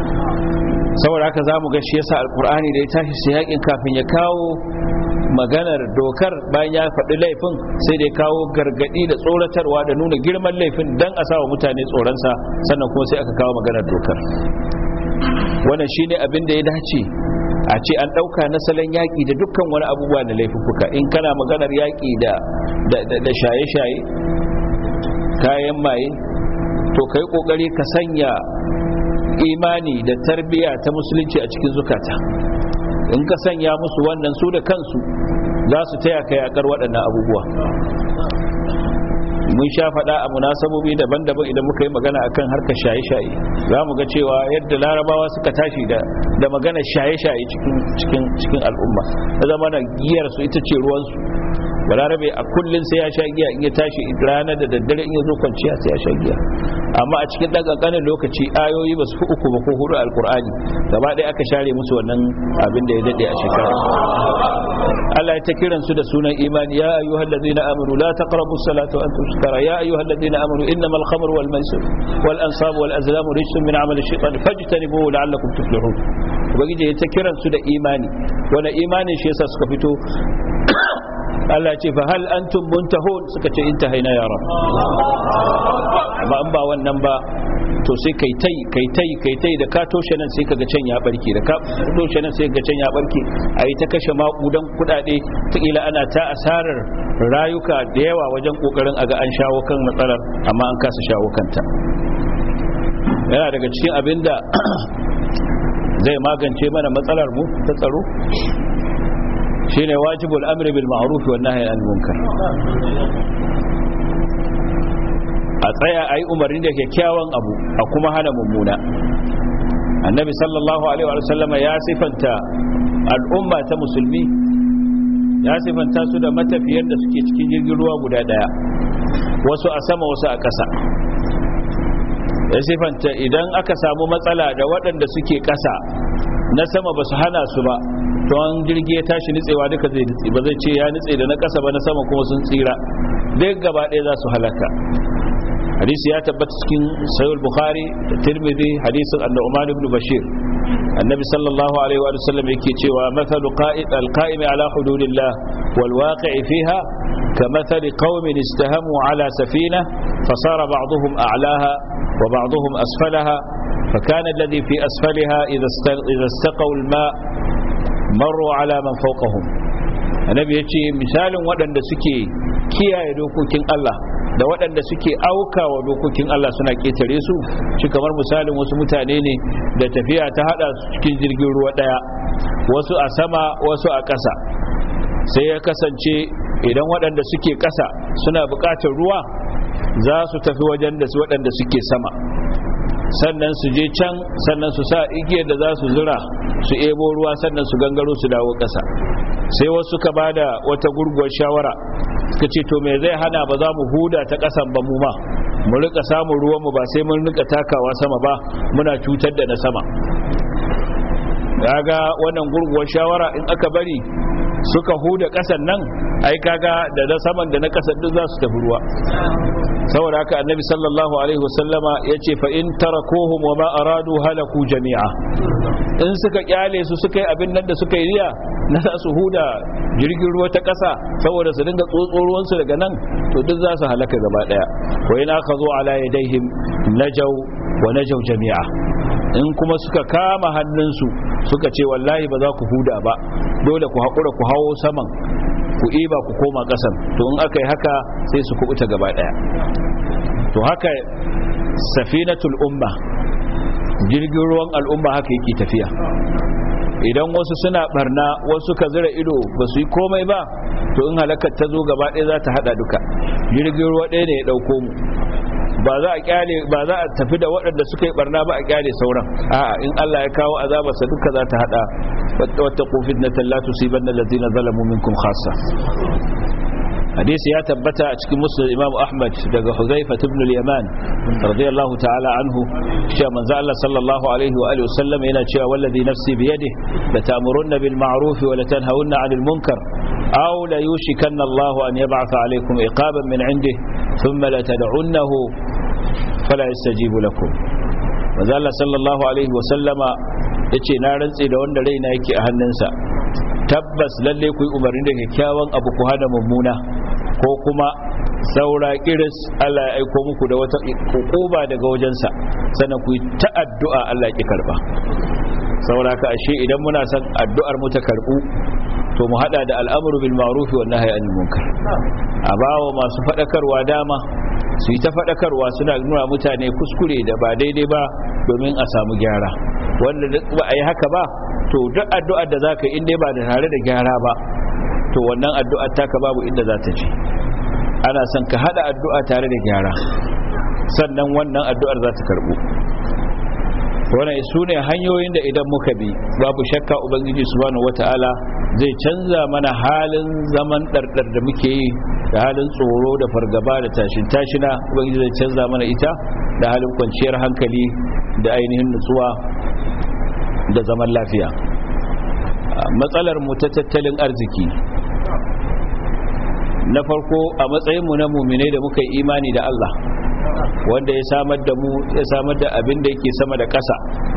Saboda haka za mu ga shi yasa alkur'ani da ya tashi sai yakin kafin ya kawo maganar dokar, bayan ya faɗi laifin sai da ya kawo gargadi da tsoratarwa da nuna girman laifin dan a sawa mutane tsoronsa, sannan kuma sai aka kawo maganar dokar. Wannan shine abin da ya dace a ce an ɗauka na salon yaƙi da dukkan wani abubuwa na laifuka. In kana maganar yaƙi da shaye-shaye, kayan maye, to kai ƙoƙari ka sanya imani da tarbiyya ta musulunci a cikin zukata. In ka sanya musu wannan, su da kansu za su taya ka yaƙar waɗannan abubuwa. Mun sha faɗa a munasabobi daban-daban idan muka yi magana akan harkar shaye-shaye, za mu ga cewa yadda larabawa suka tashi da maganar shaye-shaye cikin al'umma, da zama na giyar su ita ce ruwansu. Balarabe a kullun sai ya sha giya, in ya tashi ranar da daddare in ya zo kwanciya sai ya sha giya. Amma a cikin ɗan ƙanƙanin lokaci ayoyi ba su fi uku ba ko hudu alƙur'ani gaba ɗaya aka share musu wannan abin da ya daɗe a shekara. Allah ya ta kiran su da sunan imani, ya ayyuhal ladzina amanu la taqrabu as-salata wa antum sukara, ya ayyuhal ladzina amanu innamal khamru wal maisir wal ansab wal azlam rijsun min amali shaytan fajtanibuhu la'allakum tuflihun. Ubangiji ya ta kiran su da imani, wala imanin shi yasa suka fito. Allah ce fa hal antum muntahun, suka ce intahaina ya rab. Amma an ba wannan ba to sai kai tai da ka toshe nan sai kaga can ya barke, da ka toshe nan sai kaga can ya barke. Ai ta kashe makudan kudade, kila ana ta asarar rayuka da yawa wajen kokarin aga an shawo kan matsalar, amma an kasa shawo kanta. Yana daga cikin abinda zai magance mana matsalar mu ta tsaro shine wajibul amri bil ma'ruf wan nahyi anil munkar. A tsaya ayi umarni da kyakkyawan abu a kuma hana mummuna. Annabi sallallahu alaihi wa sallama ya sifanta al'umma ta musulmi, ya sifanta su da matafiyan da suke cikin jirgin ruwa guda daya, wasu a sama wasu a ƙasa. Ya sifanta idan aka samu matsala da waɗanda suke ƙasa, na sama ba su hana su ba, to an jirgi ya tashi nitsewa duka zai nitse, ba zai ce ya nitse da na ƙasa ba, na sama kuma sun tsira, duk gaba ɗaya za su halaka. Hadisi ya tabbata cikin sahih al-Bukhari da Tirmidhi, hadisin An-Nu'man ibn Bashir. Annabi sallallahu alaihi wa sallam yake cewa mathalu al-qa'imi ala hududillah wal waqi'i fiha kamathali qaumin istahamu ala safina fasara ba'dhum a'laha wa ba'dhum asfalaha فكان الذي في أسفلها إذا استقوا الماء مروا على من فوقهم. النبي يقول مثال waɗanda suke kiyaye dokokin Allah da waɗanda suke auka wa dokokin Allah suna ketare su, shi kamar misalin wasu mutane ne da tafiya ta hada su cikin jirgin ruwa daya, wasu a sama wasu a ƙasa. Sai ya kasance idan waɗanda suke ƙasa suna buƙatar ruwa, za su tafi wajen da waɗanda suke sama, sannan su je can, sannan su sa igiyar da za su zura su ebo ruwa, sannan su gangaro su dawo ƙasa. Sai wasu ka bada wata gurguwar shawara, suka ce to me zai hana ba za mu huda ta ƙasan ba mu ma, mu rika samun ruwan mu ba sai mun rika takawa sama ba muna cutar da na sama. Kaga wannan gurguwar shawara in aka bari suka huda kasan nan ai kaga da na saman da na kasan duk za su tafi ruwa. saboda haka annabi sallallahu alaihi wasallama yace fa in tarakuhum wa ma aradu halaku jami'a, in suka kyale su suka yi abin nan da suka yi riya na za su huda jirgin ruwa ta kasa saboda su dinga tsotso ruwan su daga nan, to duk za su halaka gaba daya. wa in akhadhu ala yadayhim najaw wa najaw jami'a, in kuma suka kama hannunsu suka ce wallahi ba za ku huda ba, dole ku haƙura ku hawo saman ku iba ku koma ƙasan, to in aka yi haka sai su kubuta gaba ɗaya. to haka safinatul umma, jirgin ruwan al'umma haka yake tafiya. idan wasu suna barna wasu ka zira ido ba su yi komai ba, to in halakar ta zo gaba ɗaya za ta haɗa duka. jirgin ruwa ɗaya ne ya ɗauko mu, ba za a tafi da waɗanda suka yi barna ba a kyale sauran. a'a in Allah ya kawo azabarsa duka za ta hada. wattaqu fitnatan la tusibanna alladhina zalamu minkum khassa. hadisi ya tabbata a cikin musnad Imam Ahmad daga Hudhayfa ibn al-Yaman radiyallahu ta'ala anhu, cewa manzo Allah sallallahu alaihi wa alihi wasallam yana cewa wallazi nafsi bi yadihi la ta'murunna bil ma'ruf wa la tanhawunna 'anil munkar aw la yushikanna Allah an yab'atha alaykum iqaban min 'indihi thumma la tad'unnahu fala yastajibu lakum. manzo Allah sallallahu alaihi wa sallama yace na rantse da wanda raina yake a hannunsa, tabbas lalle ku yi umarni da kyakkyawan abu ku hada mummuna, ko kuma saura kiris Allah ya aiko muku da wata hukuma daga wajensa, sannan ku yi ta addu'a Allah ya ki karba. saura ka ashe idan muna son addu'ar mu ta karbu, to mu hada da al'amru bil ma'ruf wa nahyi anil munkar. a bawo masu fadakarwa dama su yi ta fadakarwa, suna nuna mutane kuskure da ba daidai ba domin a samu gyara. wanda ba a yi haka ba, to duk addu'ar da zaka yi in dai ba da tare da gyara ba, to wannan addu'ar taka babu inda za ta je. ana son ka hada addu'a tare da gyara, sannan wannan addu'ar za ta karbu. wannan su ne hanyoyin da idan muka bi, babu shakka ubangiji subhanahu wata'ala zai canza mana halin zaman ɗarɗar da muke yi, da halin tsoro da fargaba da tashin tashina. ubangiji zai canza mana ita da halin kwanciyar hankali da ainihin nutsuwa da zaman lafiya. matsalar mu ta tattalin arziki, na farko a matsayin mu na mu'minai da muka yi imani da Allah wanda ya samar da mu, ya samar da abin da yake sama da ƙasa,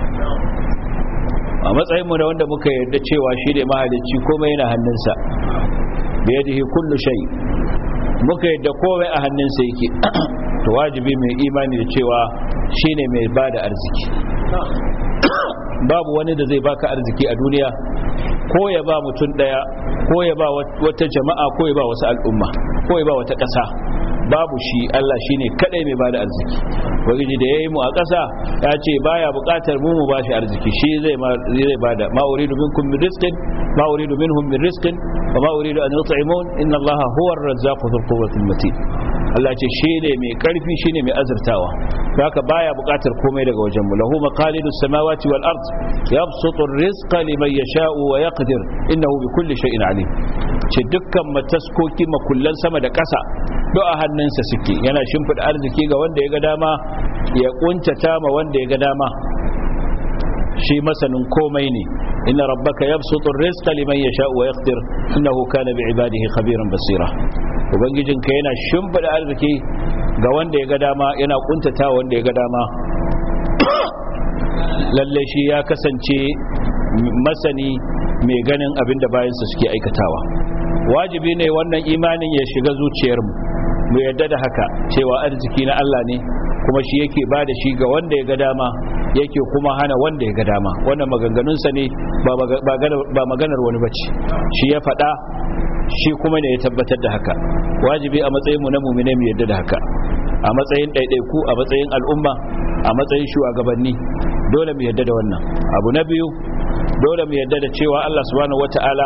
a matsayin mu da wanda muka yarda cewa shi ne mahalicci, komai yana hannunsa, biyadihi kullu shay, muka yarda komai a hannunsa yake, to wajibi mai imani da cewa shine mai bada arziki. babu wani da zai baka arziki a duniya, ko ya ba mutum daya, ko ya ba wata jama'a, ko ya ba wasu al'umma, ko ya ba wata ƙasa. babu shi. Allah shine kadai mai bada arziki. wajiji da yayi mu a ƙasa ya ce baya buƙatar mu bashi arziki, shi zai bada. ma uridu minkum min rizqin ma uridu minhum min rizqin wa ma uridu an yut'imun inna Allaha huwa ar-razzaqu dhul quwwati matin. Allah ce shi ne mai karfi, shi ne mai azurtawa, haka baya buƙatar komai daga wajen mu. lahu maqalidus samawati wal ard yabsutu ar-rizqa liman yasha'u wa yaqdir innahu bi kulli shay'in alim. ce dukkan mataskoki makullan sama da ƙasa duk a hannunsa suke, yana shimfida arziki ga wanda ya ga dama, ya kuntata ma wanda ya ga dama. shi masanin komai ne. inna rabbaka yabsutu ar-rizqa liman yasha'u wa yaqdir innahu kana bi ibadihi khabiran basira. ubangijinka yana shimfida arziki ga wanda ya ga dama, yana kuntata wanda ya ga dama. lalle shi ya kasance masani mai ganin abin da bayansa suke aikatawa. wajibi ne wannan imanin ya shiga zuciyarmu, mu yarda da haka cewa arziki na Allah ne, kuma shi yake ba da shi ga wanda ya ga dama, yake kuma hana wanda ya ga dama. wannan maganganunsa ne, ba maganar wani bace. shi ya faɗa, shi kuma ne ya tabbatar da haka. wajibi a matsayinmu na mu'minai mu yarda da haka, a matsayin ɗaiɗaiku, a matsayin al'umma, a matsayin shugabanni, dole mu yarda da wannan. abu na biyu, dole mu yarda da cewa Allah subhanahu wata'ala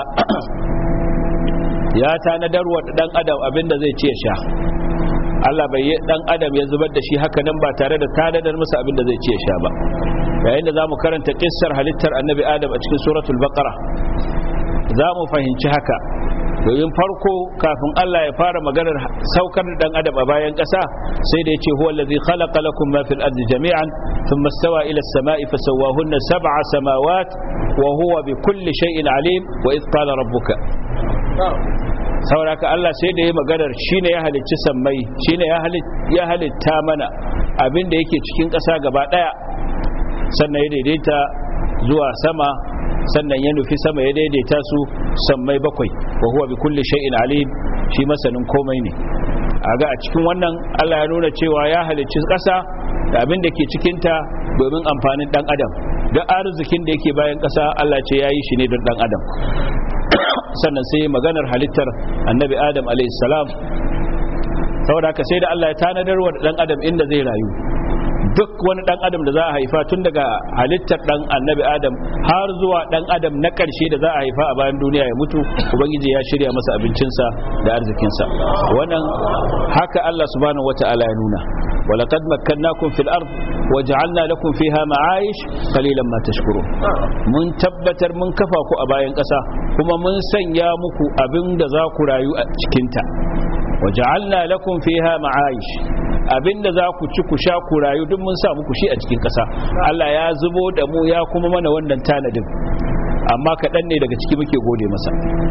ya tanadar wa dan adam abinda zai ci ya sha. Allah bai yi dan adam ya zubar da shi haka nan ba tare da tanadar masa abinda zai ci ya sha ba. yayin da zamu karanta kissar halittar annabi Adam a cikin suratul baqara, zamu fahimci haka. domin farko kafin Allah ya fara maganar saukar da dan adam a bayan ƙasa, sai da yace huwa allazi khalaqa lakum ma fil ardi jami'an thumma istawa ila as-sama'i fasawwahunna sab'a samawat wa huwa bi kulli shay'in alim wa idh qala rabbuka sauraka Allah sai da ya maganar shine ya halicci sammai, shine ya halitta mana abin da yake cikin ƙasa gaba daya, sannan ya daidaita zuwa sama, sannan ya nufi sama ya daidaita su sammai bakwai, wa huwa bi kulli shay'in alim, shi masanin komai ne. aga a cikin wannan Allah ya nuna cewa ya halicci ƙasa da abin da ke cikinta domin amfanin dan adam, da arzikin da yake bayan ƙasa Allah ce ya yi shi ne don dan adam. sannan sai maganar halittar annabi Adam alayhi salam, saboda haka sai da Allah ya tanadar wa dan adam inda zai rayu. duk wani dan adam da za a haifa tun daga halittar dan annabi Adam har zuwa dan adam na ƙarshe da za a haifa a bayan duniya ya mutu, ubangiji ya shirya masa abincinsa da arzikinsa. wannan haka Allah subhanahu wataala ya nuna, walaqad makkannakum fil ard waja'alna lakum fiha ma'ayish qalilan ma tashkurun. mun tabbatar mun kafa ku a bayan ƙasa kuma mun sanya muku abin da za ku rayu a cikinta. waja'alna lakum fiha ma'ayish, abinda za ku ci ku sha ku rayu duk mun sa muku shi a cikin ƙasa. Allah ya zubo da mu ya kuma mana wannan tanadin, amma kaɗan ne daga ciki muke gode masa.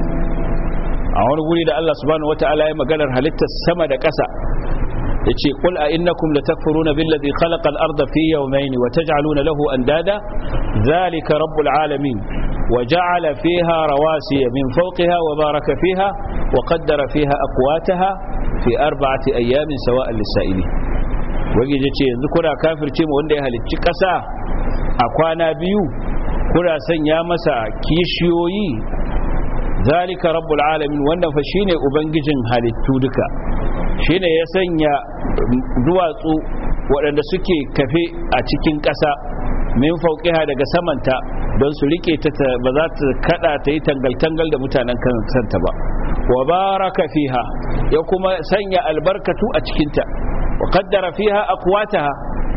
a wani guri da Allah subhanahu wata'ala ya maganar halittar sama da ƙasa yace qul a innakum latakfuruna billazi khalaqa al-ardha fi yawmayn wa taj'aluna lahu andada dhalika rabbul alamin وجعل فيها رواسي من فوقها وبارك فيها وقدر فيها أقواتها في 4 أيام سواء للسائلين. wage ce yanzu kuna kafirce mu wanda ya halicci ƙasa a kwana biyu, kuna sanya masa kishiyoyi. zalika rabbul alamin, wannan fa shine ubangijin halittu duka, shine ya sanya duwatsu waɗanda suke kafe a cikin ƙasa min fauqiha daga samanta don su rike ta ba za ta kada ta yi tangal-tangal da mutanen kanta ba. wa baraka fiha, ya kuma sanya albarkatu a cikinta. wa qaddara fiha aqwataha,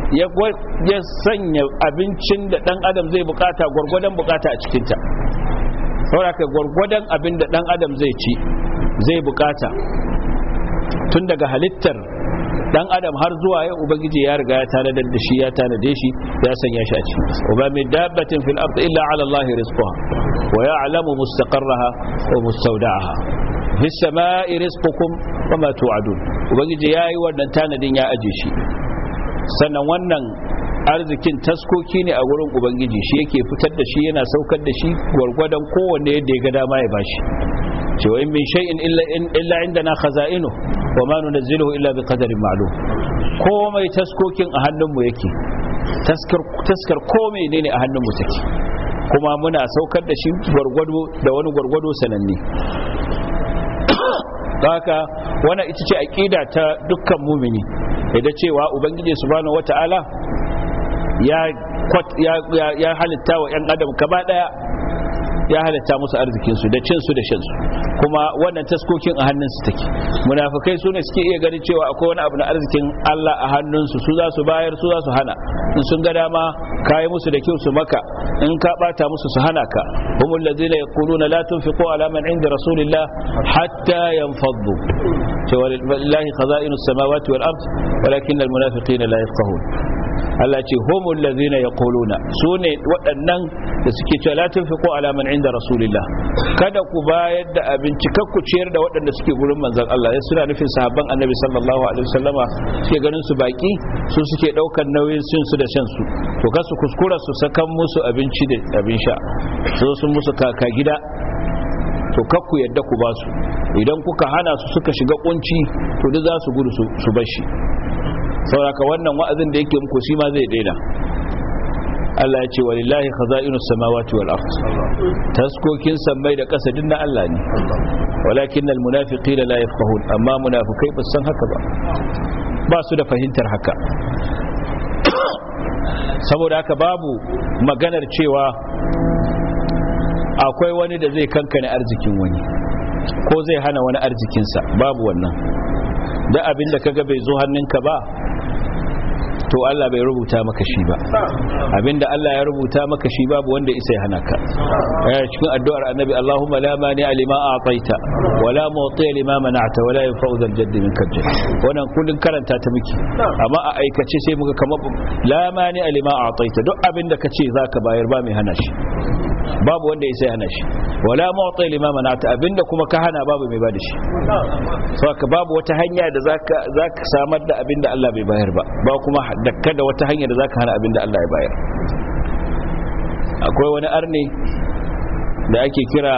ya sanya abincin da dan adam zai bukata gwargwadon bukata a cikinta. saboda gwargwadon abin da dan adam zai ci zai bukata tun daga halittar dan adam har zuwa yau ubangiji ya riga ya tanadar da shi, ya tanade shi, ya sanya shi a cikin ƙasa. wa ba min dabbatin fil ardi illa ala allahi rizquha wa ya'lamu mustaqarraha wa mustawda'aha fis samai rizqukum wa ma tu'adun. ubangiji yayi wannan tanadin ya aje shi, sannan wannan arzikin taskoki ne a wurin ubangiji, shi yake fitar da shi, yana saukar da shi gwargwadon kowanne yadda ya ga dama ya bashi. cewa in min shay'in illa indana khaza'inu wa ma nunazziluhu illa biqadarin ma'lum. komai taskokin a hannunmu yake, taskar komai ne a hannunmu take, kuma muna saukar da shi gwargwado da wani gwargwado sananne. haka wannan ita ce aqida ta dukkan mumini, da cewa ubangiji subhanahu wata'ala ya halitta wa 'yan adam gaba daya, ya halitta musu arzikinsu da cinsu da shansu, kuma wannan taskokin a hannunsu take. munafikai su ne suke iya ganin cewa akwai wani abu na arzikin Allah a hannunsu, su za su bayar, su za su hana. in sun ga dama kayi musu da kyau su maka, in ka bata musu su hana ka. humul ladzina yaquluna la tunfiqu ala man inda rasulillah hatta yanfaddu, cewa lillahi khaza'inus samawati wal ard walakin al munafiqina la yafqahun. Allah ce humul ladzina yaquluna, sune waɗannan da suke cewa la tunfiqu ala man inda rasulillah, kada ku bayar da abinci, kar ku ciyar da waɗanda suke gurin manzon Allah. ya suna nufin sahabban annabi sallallahu alaihi wasallama, suke ganin su baki, su suke daukar nauyin cin su da shan su, to kasu kuskura su sakan musu abinci da abin sha, so sun musu kaka gida, to kar ku yadda ku ba su. idan kuka hana su suka shiga kunci, to duk za su gudu su bar shi. sauraka wannan wa'azin da yake muku shi ma zai daina. Allah ya ce walillahi khaza'inus samawati wal ard, taskokin sammai da ƙasa din na Allah ne. walakinnal munafiqina la yafqahun, amma munafikai ba san haka ba su da fahimtar haka. saboda haka babu maganar cewa akwai wani da zai kankane arzikin wani ko zai hana wani arzikinsa, babu wannan. da abin da kaga bai zo hannunka ba, to Allah bai rubuta maka shi ba. abinda Allah ya rubuta maka shi babu wanda isa ya hana ka. cikin addu'ar annabi, Allahumma la mani lima a'taita wa la mu'ti lima mana'ta wa la yanfa'u dhal jadd minka jadd. wannan kullun karanta ta miki, amma a aikace sai muka kamar la mani lima a'taita, duk abinda kace zaka bayar ba mai hana shi. babu wanda ya sai hana shi wala mu'ti lima mana'ta abinda kuma ka hana babu mai bada shi saboda babu wata hanya da zaka samar da abinda Allah bai bayar ba ba kuma da wata hanya da zaka hana abinda Allah ya bayar. Akwai wani arne da ake kira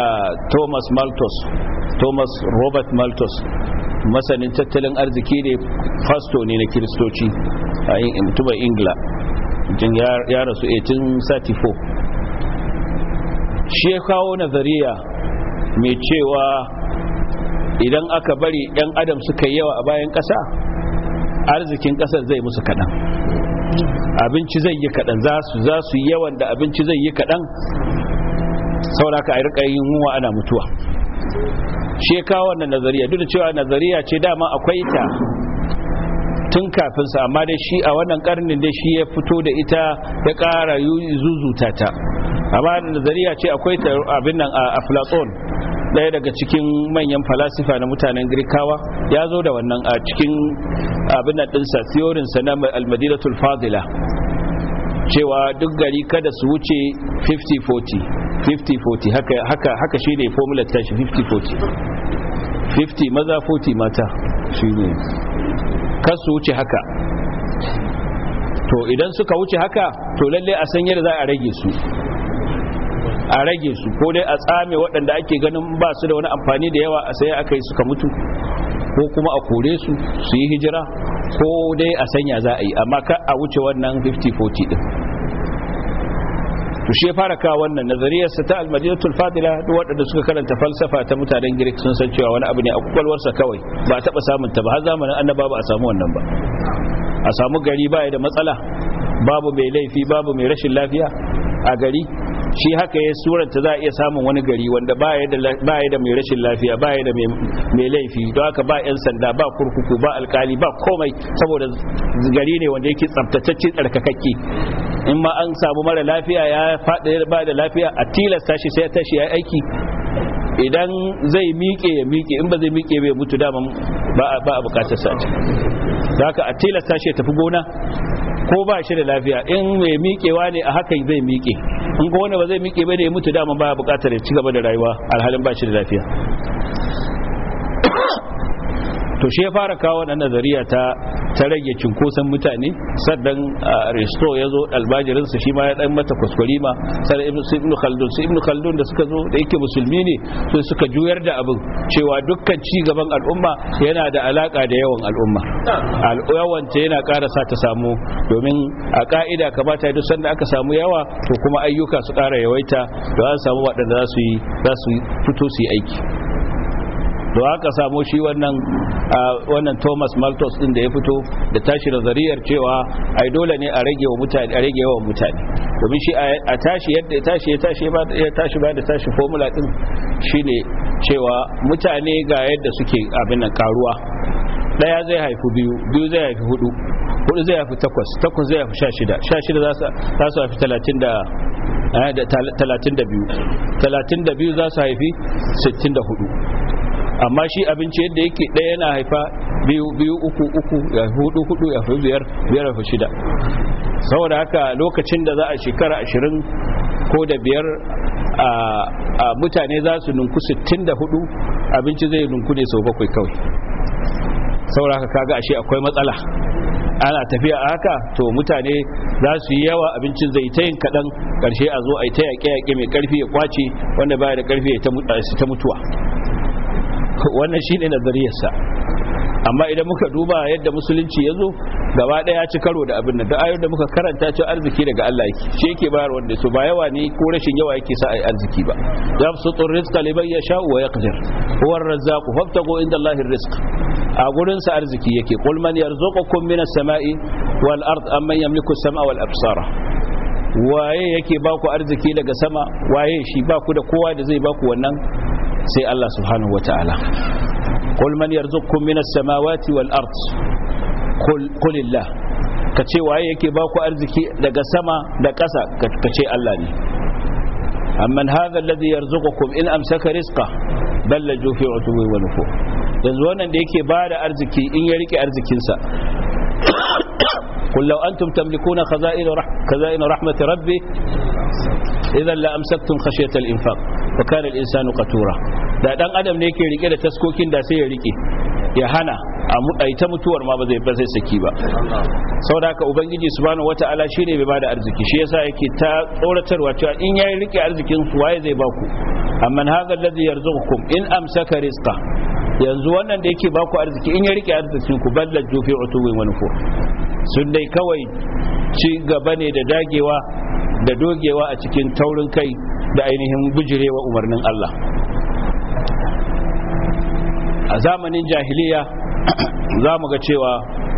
Thomas Robert Malthus, masanin tattalin arziki ne, fasto ne na kiristoci a mutumin Ingila, ya rasu 1834. shi ya kawo nazariya mai cewa idan aka bari 'yan adam suka yi yawa a bayan ƙasa, arzikin ƙasar zai musu kaɗan, abinci zai yi kaɗan, za su yi yawan da abinci zai yi kaɗan, sauraka a rika yin yunwa ana mutuwa. Shi ya kawo wannan nazariya, duk da cewa nazariya ce dama akwai ta tun kafin sa, amma dai shi a wannan karnin dai shi ya fito da ita ya ƙara zuzuta ta. Amma nazariya ce akwai ta abin nan a Aflatun, ɗaya daga cikin manyan falasifa na mutanen Girkawa, ya zo da wannan a cikin abin nan ɗinsa, theorinsa na al-Madinatul Fadila, cewa duk gari kada su wuce 50-40 haka shi ne formular tashi, 50-40, 50 maza 40 mata, shi ne kan su wuce haka. To idan suka wuce haka, to lalle a san yadda za a rage su, ko dai a tsame waɗanda ake ganin ba su da wani amfani da yawa a sai aka yi suka mutu, ko kuma a kore su yi hijira, ko dai a sanya za a yi, amma ka a wuce wannan 50-40 din. To shi ya fara kawo wannan nazariyarsa ta al-Madinatul Fadila. Duk waɗanda suka karanta falsafa ta mutanen Greek sun san cewa wani abu ne a kwakwalwarsa kawai, ba a taɓa samun ta ba, har zamanin annaba ba a samu wannan ba. A samu gari ba ya da matsala, babu mai laifi, babu mai rashin lafiya a gari. Shi haka ya suranta za a iya samun wani gari wanda ba ya da mai rashin lafiya, ba ya da mai laifi, don haka ba 'yan sanda, ba kurkuku, ba alkali, ba komai, saboda gari ne wanda yake tsabtatacce, tsarkakakke. In ma an samu mara lafiya ya faɗa ba da lafiya, a tilasta shi sai ya tashi ya aiki, idan zai miƙe ya miƙe, in ba zai miƙe bai mutu, daman ba a bukatar sace. Da haka a tilasta shi ya tafi gona ko ba shi da lafiya, in mai miƙewa ne a haka zai miƙe, in ko wanda ba zai miƙe ba da ya mutu, daman ba a bukatar ya ci gaba da rayuwa alhalin ba shi da lafiya. To shi ya fara kawo wannan nazariya ta rage cinkoson mutane. Sannan Aristo ya zo, albajirinsa shi ma ya dan mata kwaskwarima. Sannan Ibn Khaldun da suka zo, da yake musulmi ne, sai suka juyar da abin cewa dukkan ci gaban al'umma yana da alaka da yawan al'umma. Yawanta yana ƙara sa ta samu, domin a ka'ida kamata duk sanda aka samu yawa, to kuma ayyuka su ƙara yawaita, da an samu waɗanda za su fito su yi aiki. To aka samu shi wannan Thomas Malthus din da ya fito da tashi nazariyar cewa ai dole ne a rage yawan mutane, domin shi a tashi yadda ya tashi ba da tashi formula din shine cewa mutane ga yadda suke abin nan karuwa. Daya zai haifi biyu zai haifi hudu zai haifi takwas zai haifi 16 za su haifi 32 za su haifi 64. Amma shi abinci yadda yake ɗaya yana haifa biyu uku ya hudu ya fi biyar ya fi 6. Saboda haka lokacin da za a shekara 20 ko da biyar a mutane za su nunku 64, abinci zai nunku ne sau 7 kawai. Saboda haka kaga ashe akwai matsala, ana tafiya a haka, to mutane za su yi yawa, abincin zai ta yin kaɗan, ƙarshe a zo a yi ta yaƙe-yaƙe, mai ƙarfi ya kwace, wanda baya da ƙarfi ya ta mutuwa. Wannan shine nazariyarsa. Amma idan muka duba yadda musulunci ya zo, gaba ɗaya ya ci karo da abin da ayoyin da muka karanta cewa arziki daga Allah yake, shi yake bayar wanda so, ba yawa ne ko rashin yawa yake sa ai arziki ba. Yabsutu rizqa liman yasha'u wa yaqdir, huwa ar-razzaq fabtaghu inda Allahi ar-rizq. A gurin sa arziki yake, qul man yarzuqukum minas sama'i wal ard amman yamliku as-sam'a wal absara. Waye yake baku arziki daga sama, waye shi, baku da kowa da zai baku wannan sai Allah subhanahu wata'ala. Qul man yarzuqukum minas samawati wal ard, qulillah, kace waye yake baku arziki daga sama da ƙasa, kace Allah ne. Amman hadha alladhi yarzuqukum in amsaka rizqa bal laju fi utwi wa nufur. Yanzu wannan da yake bada arziki, in ya rike arzikinsa, قل لو أنتم تملكون خزائن رحمة ربي idan la amsaktum khashyata al-infaq wa kana al-insanu qatura. Da dan adam ne yake rike da taskokin da sai ya rike ya hana a ita mutuwar ma ba zai saki ba. Saboda haka ubangiji subhanahu wata'ala shine bai bada arziki, shi yasa yake ta tsoratarwa cewa in yayi rike arzikin su waye zai baku. Amman hadha alladhi yarzuqukum in amsaka rizqa, yanzu wannan da yake baku arziki in ya rike arzikin ku ballaju fi utuwin wa nufur, sun dai kawai ci gaba ne da dagewa da dogewa a cikin taurin kai da ainihin bijirewa umarnin Allah. A zamanin jahiliya za mu ga cewa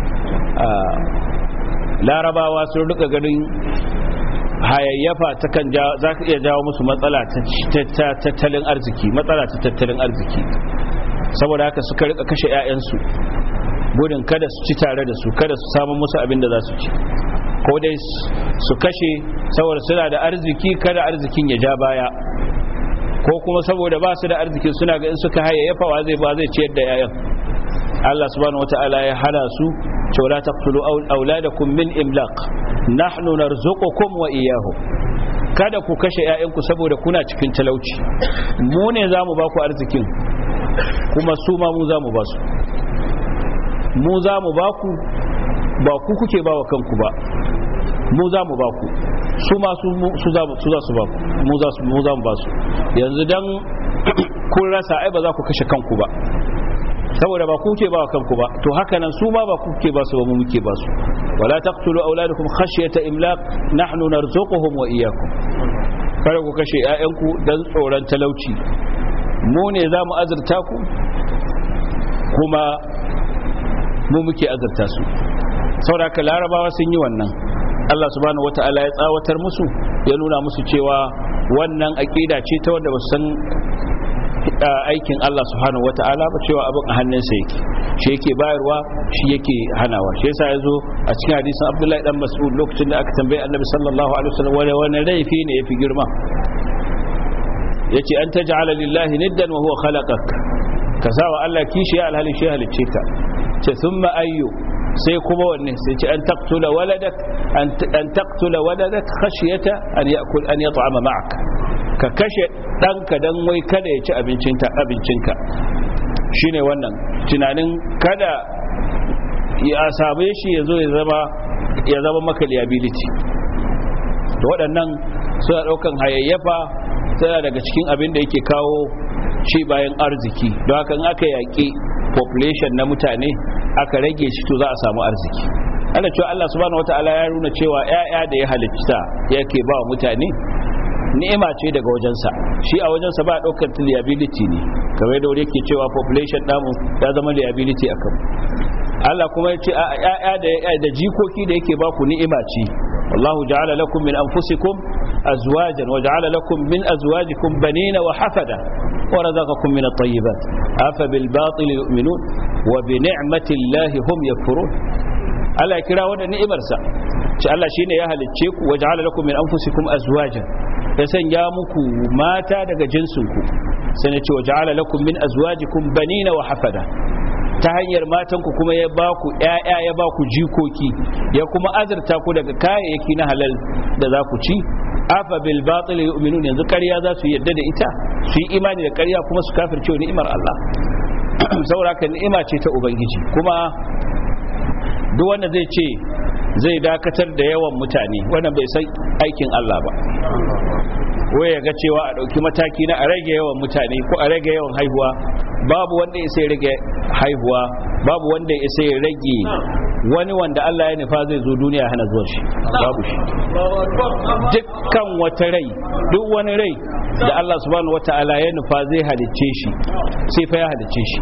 larabawa sun rika ganin hayayyafa ta kan za ka iya jawo musu matsala ta tattalin arziki, saboda haka suka rika kashe 'ya'yansu gudun kada su ci tare da su, kada su samu musu abin da za su ci, ko dai su kashe saboda suna da arziki kada arzikin ya ja baya, ko kuma saboda ba su da arziki suna ga in suka hayayyafa wa zai ciyar da 'ya'yan. Allah subhanahu wata'ala ya hana su cewa la taqtulu auladakum min imlaq nahnu narzuqukum wa iyyahum, kada ku kashe 'ya'yanku saboda kuna cikin talauci, mu ne zamu ba ku arzikin kuma su ma mu zamu ba su, mu zamu ba ku ba ku kuke ba wa kanku ba, mu zamu ba ku su ma su za su ba ku, mu za mu ba su. Yanzu dan kun rasa ai ba za ku kashe kanku ba saboda ba ku ke ba kanku ba, to haka nan su ma ba ku ke ba su ba, mu muke ba su. wala taqtulu auladakum khashyata imlaq nahnu narzuquhum wa iyyakum, kada ku kashe ƴaƴanku dan tsoron talauci, mu ne za mu azurta ku kuma mu muke azurta su. saboda haka larabawa sun yi wannan. Allah subhanahu wata'ala ya tsawatar musu, ya nuna musu cewa wannan aqida ce ta wanda ba su san aikin Allah subhanahu wata'ala ba, cewa abin a hannunsa yake, shi yake bayarwa, shi yake hanawa. shi yasa yazo a cikin hadisin Abdullahi dan Mas'ud lokacin da aka tambaye Annabi sallallahu alaihi wasallam wani laifi ne yafi girma, yace an taj'ala lillahi niddan wa huwa khalaqak, ka sawa Allah kishi ya alhali shi halicce ka. ce thumma ayyu, sai kuma wanne, sai ce an taqtula waladak khashyata an ya'kul an yat'ama ma'ak, ka kashe danka dan wai kada ya ci abincinka. shine wannan tunanin kada ya same shi yazo ya zama maka liability. to waɗannan suna daukan hayayyafa tana daga cikin abin da yake kawo ci bayan arziki. don haka in aka yaki population na mutane aka rage shi to za a samu arziki. ana cewa Allah subhanahu wataala ya nuna cewa ƴaƴa da ya halitta yake ba wa mutane ni'ima ce daga wajensa, shi a wajensa ba daukar liability ne, kamar da yake cewa population namu ya zama liability akan Allah. kuma ya ce ƴaƴa da jikoki da yake ba ku ni'ima ce. wallahu ja'ala lakum min anfusikum azwajan wa ja'ala lakum min azwajikum banina wa hafada ورزقكم من الطيبات أفبالباطل يؤمنون وبنعمة الله هم يكفرون. Allah ya kira wannan ni'imarsa, ce Allah shine ya halicce ku, waja'ala lakum min anfusikum azwajan, ya sanya muku mata daga jinsinku, sai ya ce waja'ala lakum min azwajikum banina wa hafada, ta hanyar matanku kuma ya ba ku ƴaƴa, ya ba ku jikoki, ya kuma azurta ku daga kayayyaki na halal da za ku ci. afa bil batil yu'minun, yanzu ƙarya za su yadda da ita, su yi imani da ƙarya kuma su kafirce ni'imar Allah. saboda haka ni'ima ce ta ubangiji. kuma duk wanda zai ce zai dakatar da yawan mutane, wannan bai san aikin Allah ba. wai ya ga cewa a ɗauki mataki na a rage yawan mutane ko a rage yawan haihuwa, babu wanda ya sai rage haihuwa, babu wanda ya sai rage wani wanda Allah ya nufa zai zo duniya hana zuwa shi, babu shi. dukkan wata rai, duk wani rai da Allah subhanahu wata'ala ya nufa zai halicce shi, sai fa ya halicce shi.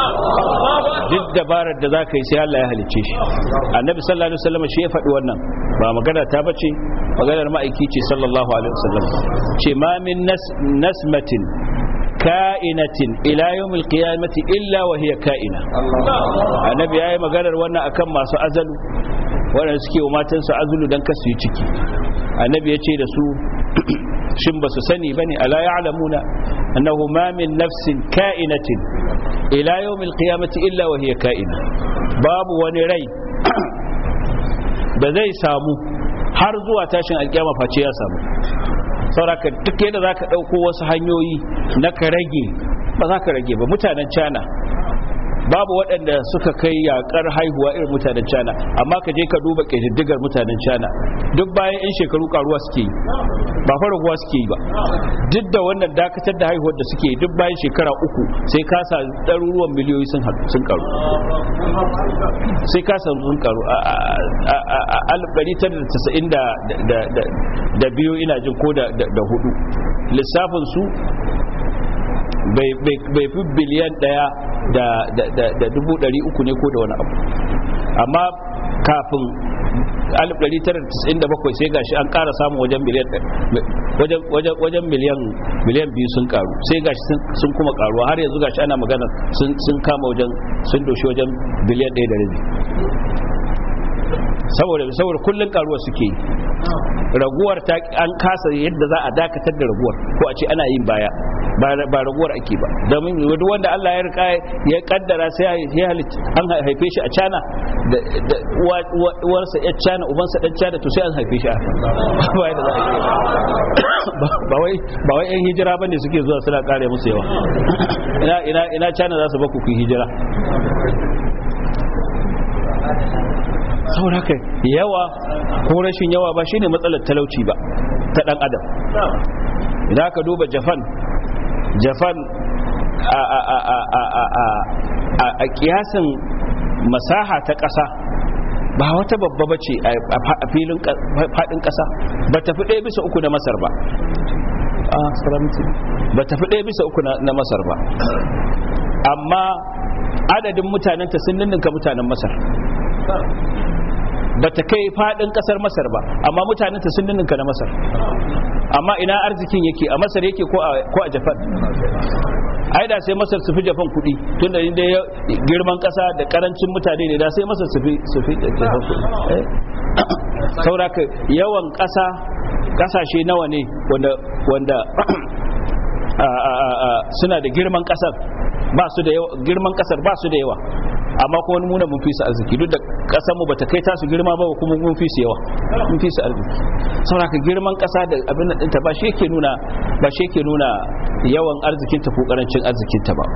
duk dabarar da zaka yi sai Allah ya halicce shi. annabi sallallahu alaihi wasallam shi ya faɗi wannan, ba magana ta bace, maganar ma'aiki ce sallallahu alaihi wasallam. ce ma min nasmatin ka'inatin ila yawmil qiyamati illa wa hiya ka'ina. annabi yayi maganar wannan akan masu azalu, wanda suke wa matansu azulu dan kasu yi ciki. annabi ya ce da su shin ba su sani bane, ala ya'lamuna annahu ma min nafsin ka'inatin ila yawmil qiyamati illa wa hiya ka'ina. babu wani rai da zai samu har zuwa tashin alkiyama face ya samu. sauraka duk yadda za ka ɗauko wasu hanyoyi na ka rage ba za ka rage ba. Mutanen China babu waɗanda suka kai yakar haihuwa irin mutanen China, amma ka je ka duba ƙididdigar mutanen China duk bayan 'yan shekaru karuwa suke yi, ba fara raguwa suke yi ba. Duk da wannan dakatar da haihuwar da suke yi duk bayan shekara 3 sai kasa ɗaruruwan miliyoyi sun karu, sai kasa sun karu. A 1992 ina jin ko da 4 lissafin su bai fi biliyan 1.3 ne ko da wani abu, amma kafin 1997 sai gashi an ƙara samun wajen miliyan 2 sun karu, sai gashi sun kuma karuwa, har yanzu gashi ana magana sun kama sun doshi wajen biliyan 1.5, saboda kullun karuwa suke yi. Raguwar an kasa yadda za a dakatar da raguwar, ko a ce ana yin baya, ba raguwar ake ba. Domin duk wanda Allah ya rika ya kaddara sai ya halitta an haife shi a China da uwarsa ya China ubansa dan China, to sai an haife shi a ba yadda za a yi. ba wai yan hijira bane suke zuwa suna kare musu yawa. ina China za su ba ku hijira. saboda haka yawa ko rashin yawa ba shine matsalar talauci ba ta dan adam. Idan ka duba Japan a kiyasin masaha ta ƙasa ba wata babba bace a filin faɗin ƙasa, ba ta fi 1/3 na Masar ba. Ba ta fi 1/3 na Masar ba, amma adadin mutanenta sun ninninka mutanen Masar. Ba ta kai fadin kasar Masar ba, amma mutanenta sun ninninka na Masar. Amma ina arzikin yake, a Masar yake ko a Japan? Ai da sai Masar su fi Japan kuɗi, tunda inda girman ƙasa da ƙarancin mutane ne, da sai Masar su fi Japan kuɗi. Sauraka yawan ƙasashe nawa ne wanda suna da girman ƙasar ba su da yawa, amma ko wani muna mun fi su arziki, duk da kasar mu bata kai tasu girma ba, kuma mun fi su yawa, mun fi su arziki. Saboda girman kasa da abin nan ɗinta ba shi yake nuna yawan arzikin ta ko karancin arzikin ta ba.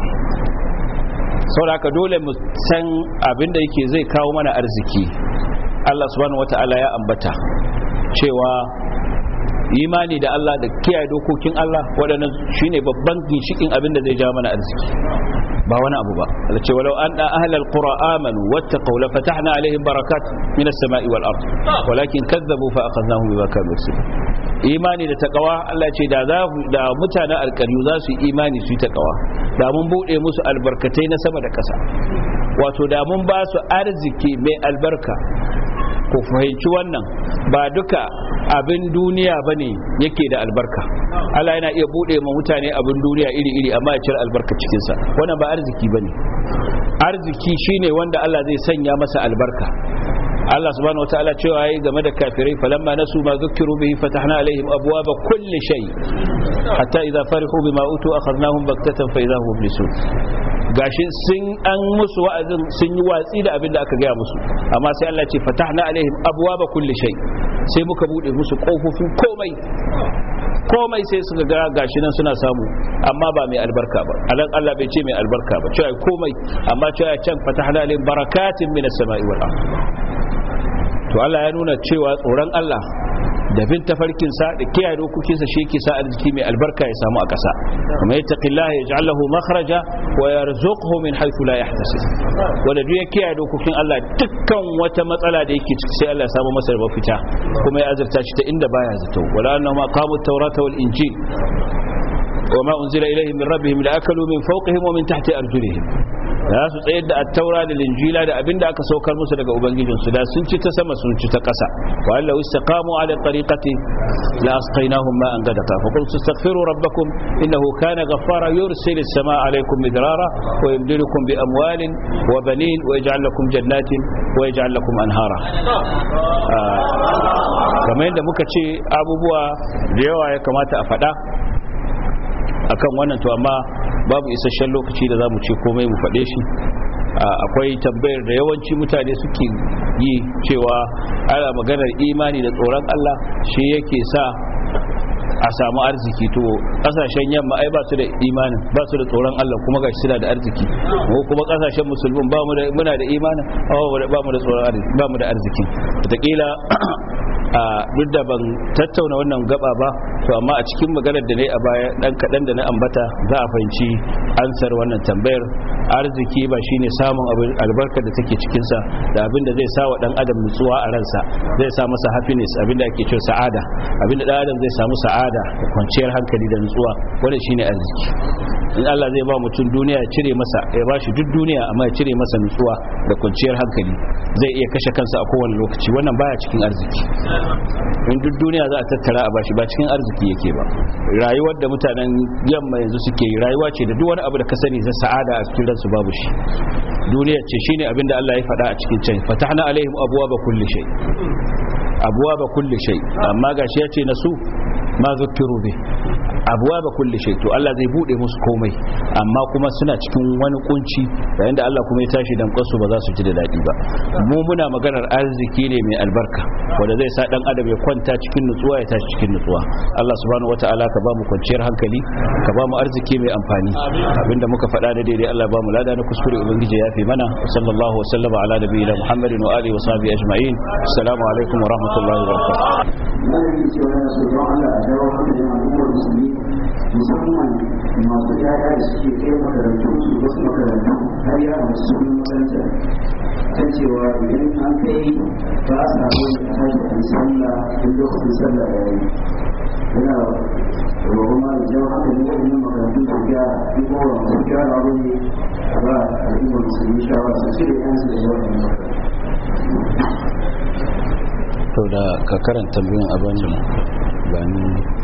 Saboda dole mu san abin da yake zai kawo mana arziki. Allah subhanahu wataala ya ambata cewa imani da Allah da kiyaye dokokin Allah waɗannan shine babban ginshikin abin da zai jawo mana arziki, ba wani abu ba. Allah ce walau anna ahlal qura amanu wattaqaw la fatahna alaihim barakat minas sama'i wal ard walakin kazzabu fa akhadnahum bima kanu yaksubun. Imani da takawa, Allah ce da mutanen alƙaryu za su yi imani su yi takawa, da mun bude musu albarkatai na sama da ƙasa, wato da mun ba su arziki mai albarka. Ku fahimci wannan, ba duka abin duniya bane yake da albarka. Allah yana iya bude ma mutane abin duniya iri-iri, amma ya cire albarka cikin sa. Wannan ba arziki bane. Arziki shine wanda Allah zai sanya masa albarka. Allah subhanahu wataala cewa yayi game da kafirai, falamma nasu ma dhukkiru bihi fatahna alaihim abwaaba kulli shay hatta idza farihu bima utu akhadnahum baktatan fa idza hum mublisun. Gashi sun an musu wa'azin sun yi watsi da abin da aka gaya musu, amma sai Allah ce fatahna alaihim abwaaba kulli shay, sai muka bude musu kofofin komai sai suka ga gashi nan suna samu, amma ba mai albarka ba. Allah bai ce mai albarka ba, cewa komai, amma cewa can fatahna alaihim barakatin minas sama'i wal ard. To Allah ya nuna cewa tsoron Allah da bin tafarkinsa da kiyaye dokokinsa shi yake sa arziki mai albarka ya samu a ƙasa. Kuma yattaqillaha yaj'al lahu makhraja wa yarzuqhu min haythu la yahtasib. Wanda duk ya kiyaye dokokin Allah, dukkan wata matsala da yake ciki sai Allah ya samu masa mafita, kuma ya azurta shi ta inda baya zato. Wala annahum aqamu at-taurata wal injil وما أنزل إليهم من ربهم لأكلوا من فوقهم ومن تحت أرجلهم. da su tsayar da attaura da linjila da abin da aka saukar musu daga ubangijinsu, da sun ci ta sama sun ci ta ƙasa. wa allahu istaqamu ala tariqati la asqaynahum ma'an ghadaqa fa qul tastaghfiru rabbakum innahu kana ghaffara yursilu as-samaa'a 'alaykum midrara wa yumdidukum bi amwalin wa banin wa yaj'al lakum jannatin wa yaj'al lakum anhara. kamar yadda muka ce abubuwa da yawa ya kamata a faɗa akan wannan, to amma babu isasshen lokaci da za mu ce komai mu faɗe shi. akwai tambayar da yawanci mutane suke yi cewa ana maganar imani da tsoron Allah shi yake sa a samu arziki. To kasashen yamma ai ba su da imanin, ba su da tsoron Allah, kuma gashi suna da arziki. Mu kuma kasashen musulmin muna da imanin, ba mu da tsoron arziki, ba mu da arziki. Wataƙila duk da ban tattauna wannan gaba ba, to amma a cikin maganar da nayi a baya dan kadan da na ambata za a fahimci ansar wannan tambayar. Arziki ba shine samun abin albarkar da take cikin sa da abin da zai sa wa dan adam nutsuwa a ransa, zai sa masa happiness, abin da ake cewa sa'ada, abin da dan adam zai samu sa'ada da kwanciyar hankali da nutsuwa, wannan shine arziki. In Allah zai ba mutum duniya ya cire masa, ya bashi duk duniya amma ya cire masa nutsuwa da kwanciyar hankali, zai iya kashe kansa a kowane lokaci, wannan baya cikin arziki. In duk duniya za a tattara a bashi, ba cikin arziki yake ba. Rayuwar da mutanen yamma yanzu suke yi rayuwa ce da duk wani abu da ka sani zai sa'ada a cikin ransu babu shi. Duniya ce shine abin da Allah ya faɗa a cikin can, fatahna alaihim abwaaba kulli shay, abwaaba kulli shay, amma gashi ya ce nasu ma zukkiru bi abwaaba kulli shay. To Allah zai bude musu komai, amma kuma suna cikin wani kunci, yayin da Allah kuma ya tashi dan kansu ba za su ji da dadi ba. Mu muna maganar arziki ne mai albarka wanda zai sa dan adam ya kwanta cikin nutsuwa, ya tashi cikin nutsuwa. Allah subhanahu wataala ka ba mu kwanciyar hankali, ka ba mu arziki mai amfani. Abinda muka faɗa da daidai Allah ba mu lada, na kuskure ubangiji ya fi mana. Sallallahu alaihi wasallam ala nabiyina Muhammadin wa alihi wa sahbihi ajma'in. Assalamu alaikum wa rahmatullahi wa barakatuh. Musamman masu yaya da suke kai makarantu su wasu makarantu har yara su yi makaranta kan cewa idan an kai ba a samu da tashi an sallah in lokacin sallah ya yi. Yana roƙon ma da jawo haka ne waɗannan makarantu su gyara, in kowa masu gyara wani a ba al'ummar musulmi shawara su cire yansu da yawan makarantu. To da ka karanta biyun abin da ba ni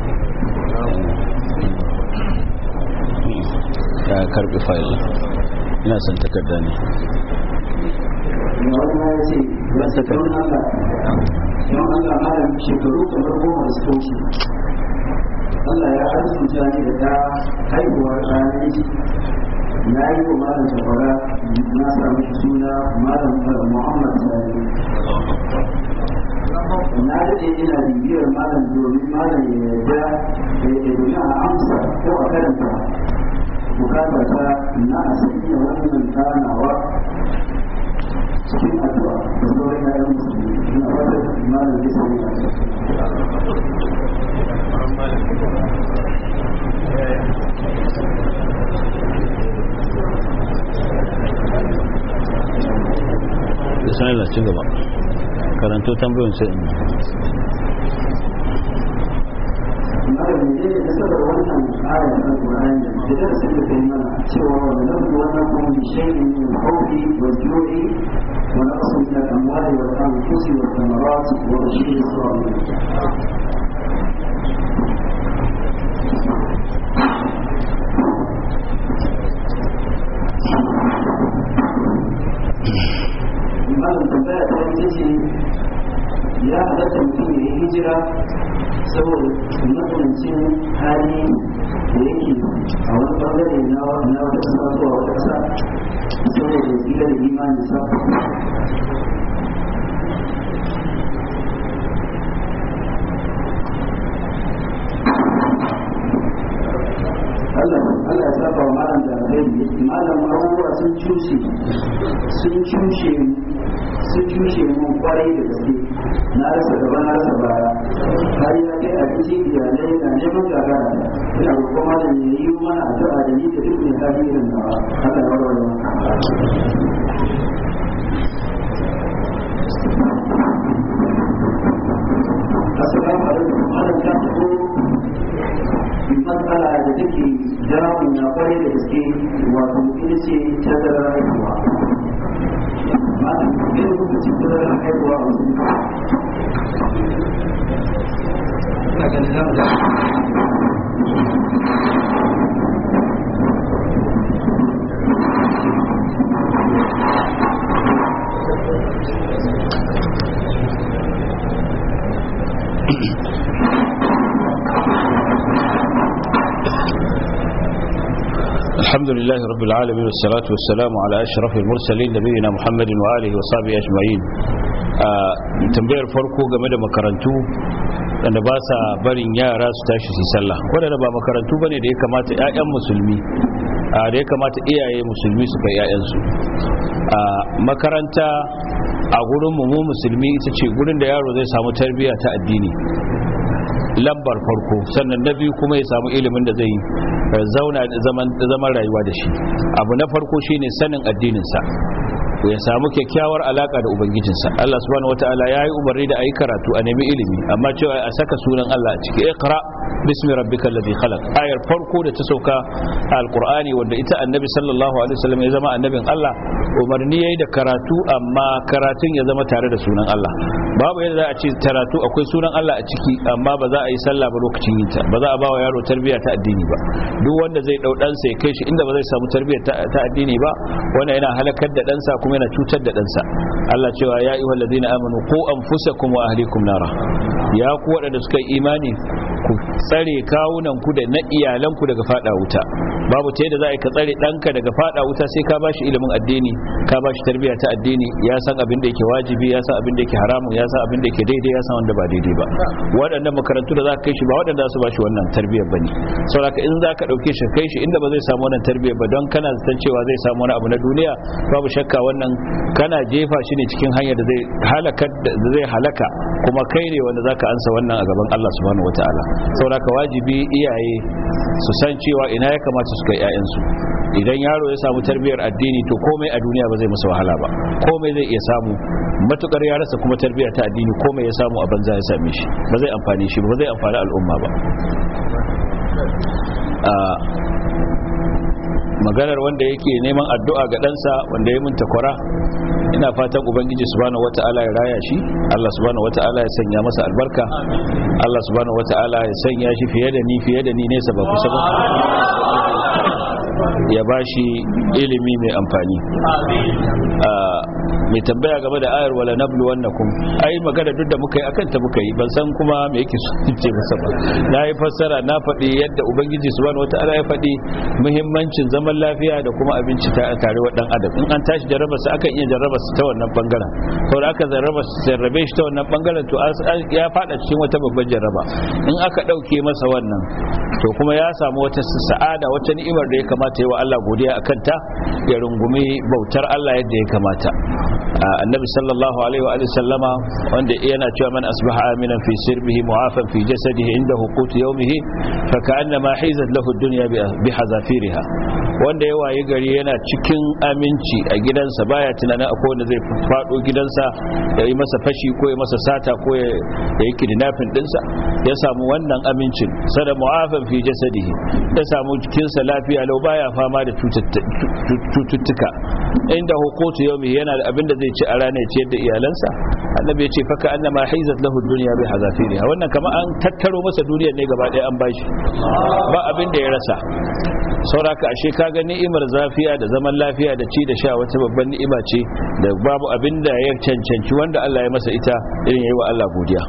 ya karbi fayil, ina son takarda ne. Wani ma ya ce ba su don Allah malam shekaru kamar 10 da suka wuce Allah ya arzuta ni da ta haihuwar ranar ji. Na yi wa malam shafara, na sami suna malam Muhammad Sani. Na daɗe ina bibiyar malam domin malam ya yarda domin a amsa ko a karanta bukata ta na a sanya wannan kanawa cikin addu'a da sauran yayan musulmi. Ina wata malam zai sami da sanar ci gaba karanto tambayoyin sai malam ne da saboda wannan ayar na Qur'ani da darasin da kai mana cewa wannan wannan kuma bi shay'in min al-khawfi wal-ju'i wa naqsin min al-amwali wal-anfusi wal-thamarat wa bashir as-sabirin. Malam tambaya ta ita ce ya halatta mutum ya yi hijira saboda matsanancin hali da yake a wani bangare na wata ƙasa zuwa wata ƙasa saboda ya tsira da imanin sa. Allah ya saba wa malam da alheri. Malam abubuwa sun cushe mun kwarai da gaske. Na rasa gaba, na rasa baya. Har ya kai abinci iyalai na neman gagara. Ina roƙon malam ya yi mana addu'a da ni da duk mai hali irin nawa. Allah ya warware maka. Assalamu alaikum. Malam ta fito matsala da take damun ya kwarai da gaske, wato ita ce tazarar haihuwa. Malam ne da kuka ci tazarar haihuwa a wasu ina ganin zamu da الحمد لله رب العالمين والصلاة والسلام على أشرف المرسلين نبينا محمد وآله وصحبه أجمعين. tambayar farko game da makarantu wanda ba sa barin yara su tashi su sallah, wadanda ba makarantu bane da ya kamata ƴaƴan musulmi da ya kamata iyaye musulmi su kai ƴaƴansu. Makaranta a gurin mu musulmi ita ce gurin da yaro zai samu tarbiyya ta addini lambar farko, sannan na biyu kuma ya samu ilimin da zai zauna zaman rayuwa da shi. Abu na farko shine sanin addininsa, ya samu kyakkyawar alaka da ubangijinsa. Allah subhanahu wataala ya yi umarni da ayi karatu a nemi ilimi, amma cewa a saka sunan Allah a ciki. Iqra bismi rabbikal ladhi khalaq, ayar farko da ta sauka a alqur'ani wanda ita annabi sallallahu alaihi wasallam ya zama annabin Allah, umarni yayi da karatu, amma karatun ya zama tare da sunan Allah. Babu yadda za a ce karatu akwai sunan Allah a ciki amma ba za a yi sallah ba lokacin yin ta, ba za a ba wa yaro tarbiyya ta addini ba. Duk wanda zai dau ɗansa ya kai shi inda ba zai samu tarbiyya ta addini ba, wanda yana halakar da ɗansa kuma yana cutar da ɗansa. Allah cewa ya ayyuhal ladina amanu qu anfusakum wa ahlikum nara, ya ku waɗanda suka yi imani ku tsare kawunan ku da na iyalan ku daga fada wuta. Babu ta yadda za a ka tsare ɗanka daga fada wuta sai ka bashi ilimin addini, ka bashi tarbiyya ta addini, ya san abin da yake wajibi, ya san abin da yake haramun, ya san abin da yake daidai, ya san wanda ba daidai ba. Waɗannan makarantu da za ka kai shi ba waɗanda su bashi wannan tarbiyyar bane. Saboda in za ka ɗauke shi kai shi inda ba zai samu wannan tarbiyyar ba don kana zaton cewa zai samu wani abu na duniya, babu shakka wannan kana jefa shi ne cikin hanyar da zai halaka, kuma kai ne wanda zaka ansa wannan a gaban Allah subhanahu wataala. Saboda wajibi iyaye su san cewa ina ya kamata su kai ƴaƴansu. Idan yaro ya samu tarbiyyar addini to komai a duniya ba zai masa wahala ba, komai zai iya samu. Matukar ya rasa kuma tarbiyya ta addini, komai ya samu a banza ya same shi, ba zai amfani shi ba zai amfani al'umma ba. Maganar wanda yake neman addu'a ga ɗansa wanda ya mun takwara, ina fatan ubangiji subhanahu wata'ala ya raya shi, Allah subhanahu wata'ala ya sanya masa albarka, Allah subhanahu wata'ala ya sanya shi fiye da ni nesa ba kusa ba, ya bashi ilimi mai amfani. Mai tambaya game da ayar wala nablu wannakum, ai magana duk da muka yi akan ta muka yi, ban san kuma me yake ce masa ba. Na yi fassara, na faɗi yadda ubangiji subhanahu wata'ala ya faɗi muhimmancin zaman lafiya da kuma abinci tare wa dan adam. In an tashi jarraba su akan iya jarraba su ta wannan bangaren, saboda aka jarrabe shi ta wannan bangaren to ya fada cikin wata babbar jarraba. In aka dauke masa wannan to kuma ya samu wata sa'ada, wata ni'imar da ya kamata yi wa Allah godiya akan ta, ya rungumi bautar Allah yadda ya kamata. Annabi sallallahu alaihi wa sallama wanda yana cewa man asbaha aminan fi sirbihi mu'afan fi jasadihi inda huquti yawmihi fa ka'annama hizat lahu ad-dunya bi hazafiriha, wanda ya wayi gari yana cikin aminci a gidansa, baya tunanin akwai wanda zai fado gidansa ya yi masa fashi ko ya masa sata ko ya yi kidnapping dinsa, ya samu wannan amincin. Sada mu'afan fi jasadihi, ya samu jikinsa lafiya lau, baya fama da cututtuka. Inda huquti yawmihi, yana da abin da zai ci a rana ya ciyar da iyalansa. Annabi ya ce fa ka'annama hizat lahu ad-dunya bi hazafiriha, wannan kamar an tattaro masa duniyar ne gaba ɗaya an bashi, ba abin da ya rasa. Sauraka ashe ka ga ni'imar zafiya da zaman lafiya da ci da sha wata babban ni'ima ce da babu abin da ya cancanci wanda Allah ya masa ita irin yayi wa Allah godiya.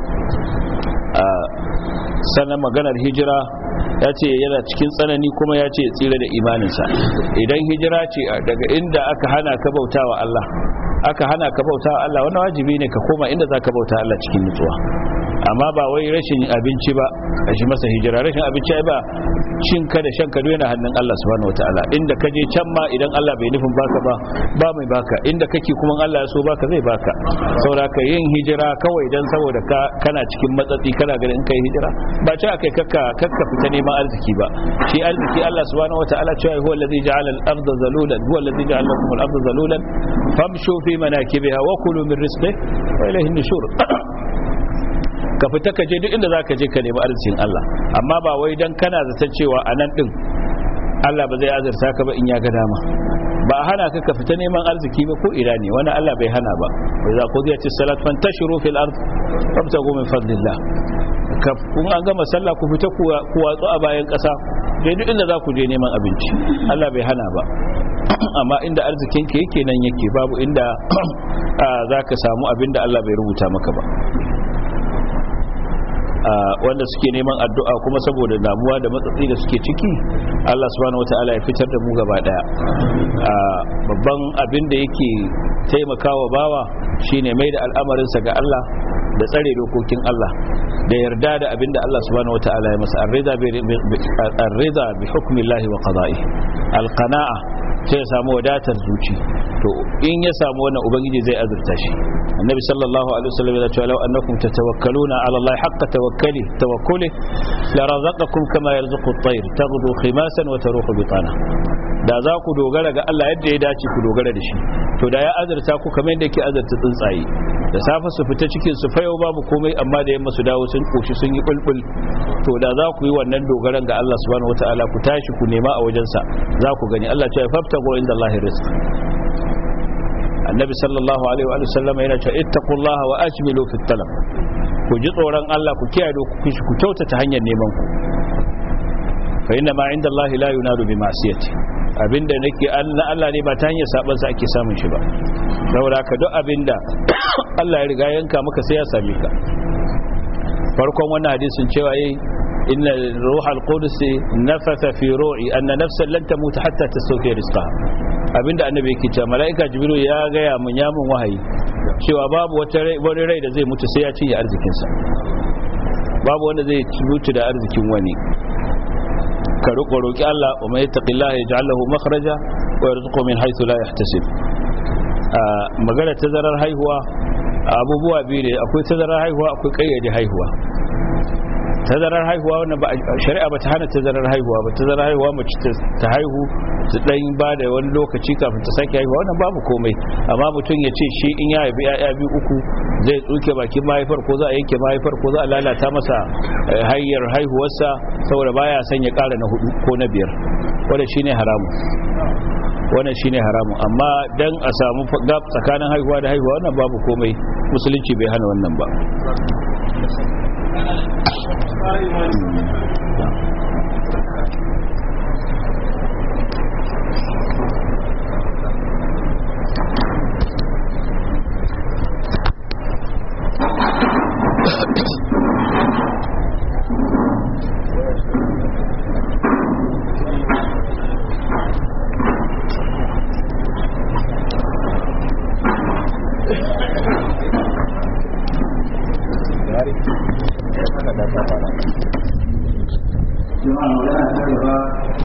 Sannan maganar hijira, ya ce yana cikin tsanani kuma ya ce tsira da imaninsa. Idan hijira ce daga inda aka hana ka bautawa Allah, wannan wajibi ne ka koma inda za ka bauta Allah cikin nutsuwa, amma ba wai rashin abinci ba a shi masa hijira. Rashin abinci ba cin ka da shan ka yana hannun Allah subhanahu wataala. Inda ka je can ma idan Allah bai nufin baka ba mai baka, inda kake kuma Allah ya so baka zai baka. Saboda ka yin hijira kawai dan saboda kana cikin matsatsi kana ganin in kai hijira, ba ce akai kakka fita neman arziki ba. Shi arziki Allah subhanahu wataala cewa huwa allazi ja'ala al-ardha zalulan, huwa allazi ja'ala lakum al-ardha zalulan famshu fi manakibiha wa kulu min rizqihi wa ilayhi an-nushur. Ka fita ka je duk inda za ka je ka nemi arzikin Allah, amma ba wai dan kana zaton cewa a nan din Allah ba zai azurta ka ba in ya ga dama. Ba a hana ka fita neman arziki ba ko ina ne, wani Allah bai hana ba. Wa idza qudiyatis salat fantashiru fil ard wabtagu min fadlillah. Kun an gama sallah ku fita ku watsu a bayan ƙasa, dai duk inda za ku je neman abinci, Allah bai hana ba. Amma inda arzikin ka yake nan yake, babu inda za ka samu abin da Allah bai rubuta maka ba. Wanda suke neman addu'a kuma saboda damuwa da matsatsi da suke ciki, Allah subhanahu wata'ala ya fitar da mu gaba daya. Babban abin da yake taimakawa bawa shine mai da al'amarinsa ga Allah da tsare dokokin Allah. da yarda da abinda Allah subhanahu wataala ya masa ar-rida bi hukmillahi wa qada'i al-qana'a sai ya samu wadatar zuci. to in ya samu wannan ubangiji zai azurta shi. annabi sallallahu alaihi wasallam ya ce law annakum tatawakkaluna ala Allah haqqa tawakkuli la razaqakum kama yarzuqu at-tayr taghdu khimasan wa taruhu bitana. da za ku dogara ga Allah yadda ya dace ku dogara da shi, to da ya azurta ku kamar yadda yake azurta tsuntsaye. da safe su fita cikin su fayo babu komai, amma da yamma su dawo sun koshi sun yi bulbul. to da za ku yi wannan dogaran ga Allah subhanahu wataala, ku tashi ku nema a wajensa, za ku gani. Allah ce fabtagu inda Allah rizq. annabi sallallahu alaihi wa sallam yana cewa ittaqullaha wa ajmilu fit talab. ku ji tsoron Allah, ku kiyaye dokokin shi, ku kyautata hanyar neman ku. fa inna ma inda Allah la yunadu bi ma'siyati. abinda nake Allah ne ba ta hanyar saban sa ake samun shi ba. saboda haka duk abinda Allah ya riga yanka maka sai ya same ka. farkon wannan hadisin cewa yayi inna ruhal qudus nafatha fi ru'i anna nafsan lan tamut hatta tastawfi rizqaha. abinda annabi yake cewa malaika jibril ya gaya mun ya mun wahayi cewa babu wani rai da zai mutu sai ya cinye arzikin sa. babu wanda zai mutu da arzikin wani. ka roki Allah, wa man yattaqillaha yaj'al lahu makhraja wa yarzuqhu min haythu la yahtasib. magana tazarar haihuwa abubuwa biyu ne, akwai tazarar haihuwa, akwai kayyade haihuwa. tazarar haihuwa wannan ba shari'a ba ta hana tazarar haihuwa ba. tazarar haihuwa mace ta haihu ta dan ba da wani lokaci kafin ta sake haihuwa, wannan babu komai. amma mutum ya ce shi in ya haifi ya'ya biyu uku zai tsuke bakin mahaifar, ko za a yanke mahaifar, ko za a lalata masa hanyar haihuwarsa saboda baya son ya ƙara na 4 ko na 5, wannan shine haramu. wannan shine haramu. amma dan a samu gap tsakanin haihuwa da haihuwa wannan babu komai, musulunci bai hana wannan ba. jama'a magana ta gaba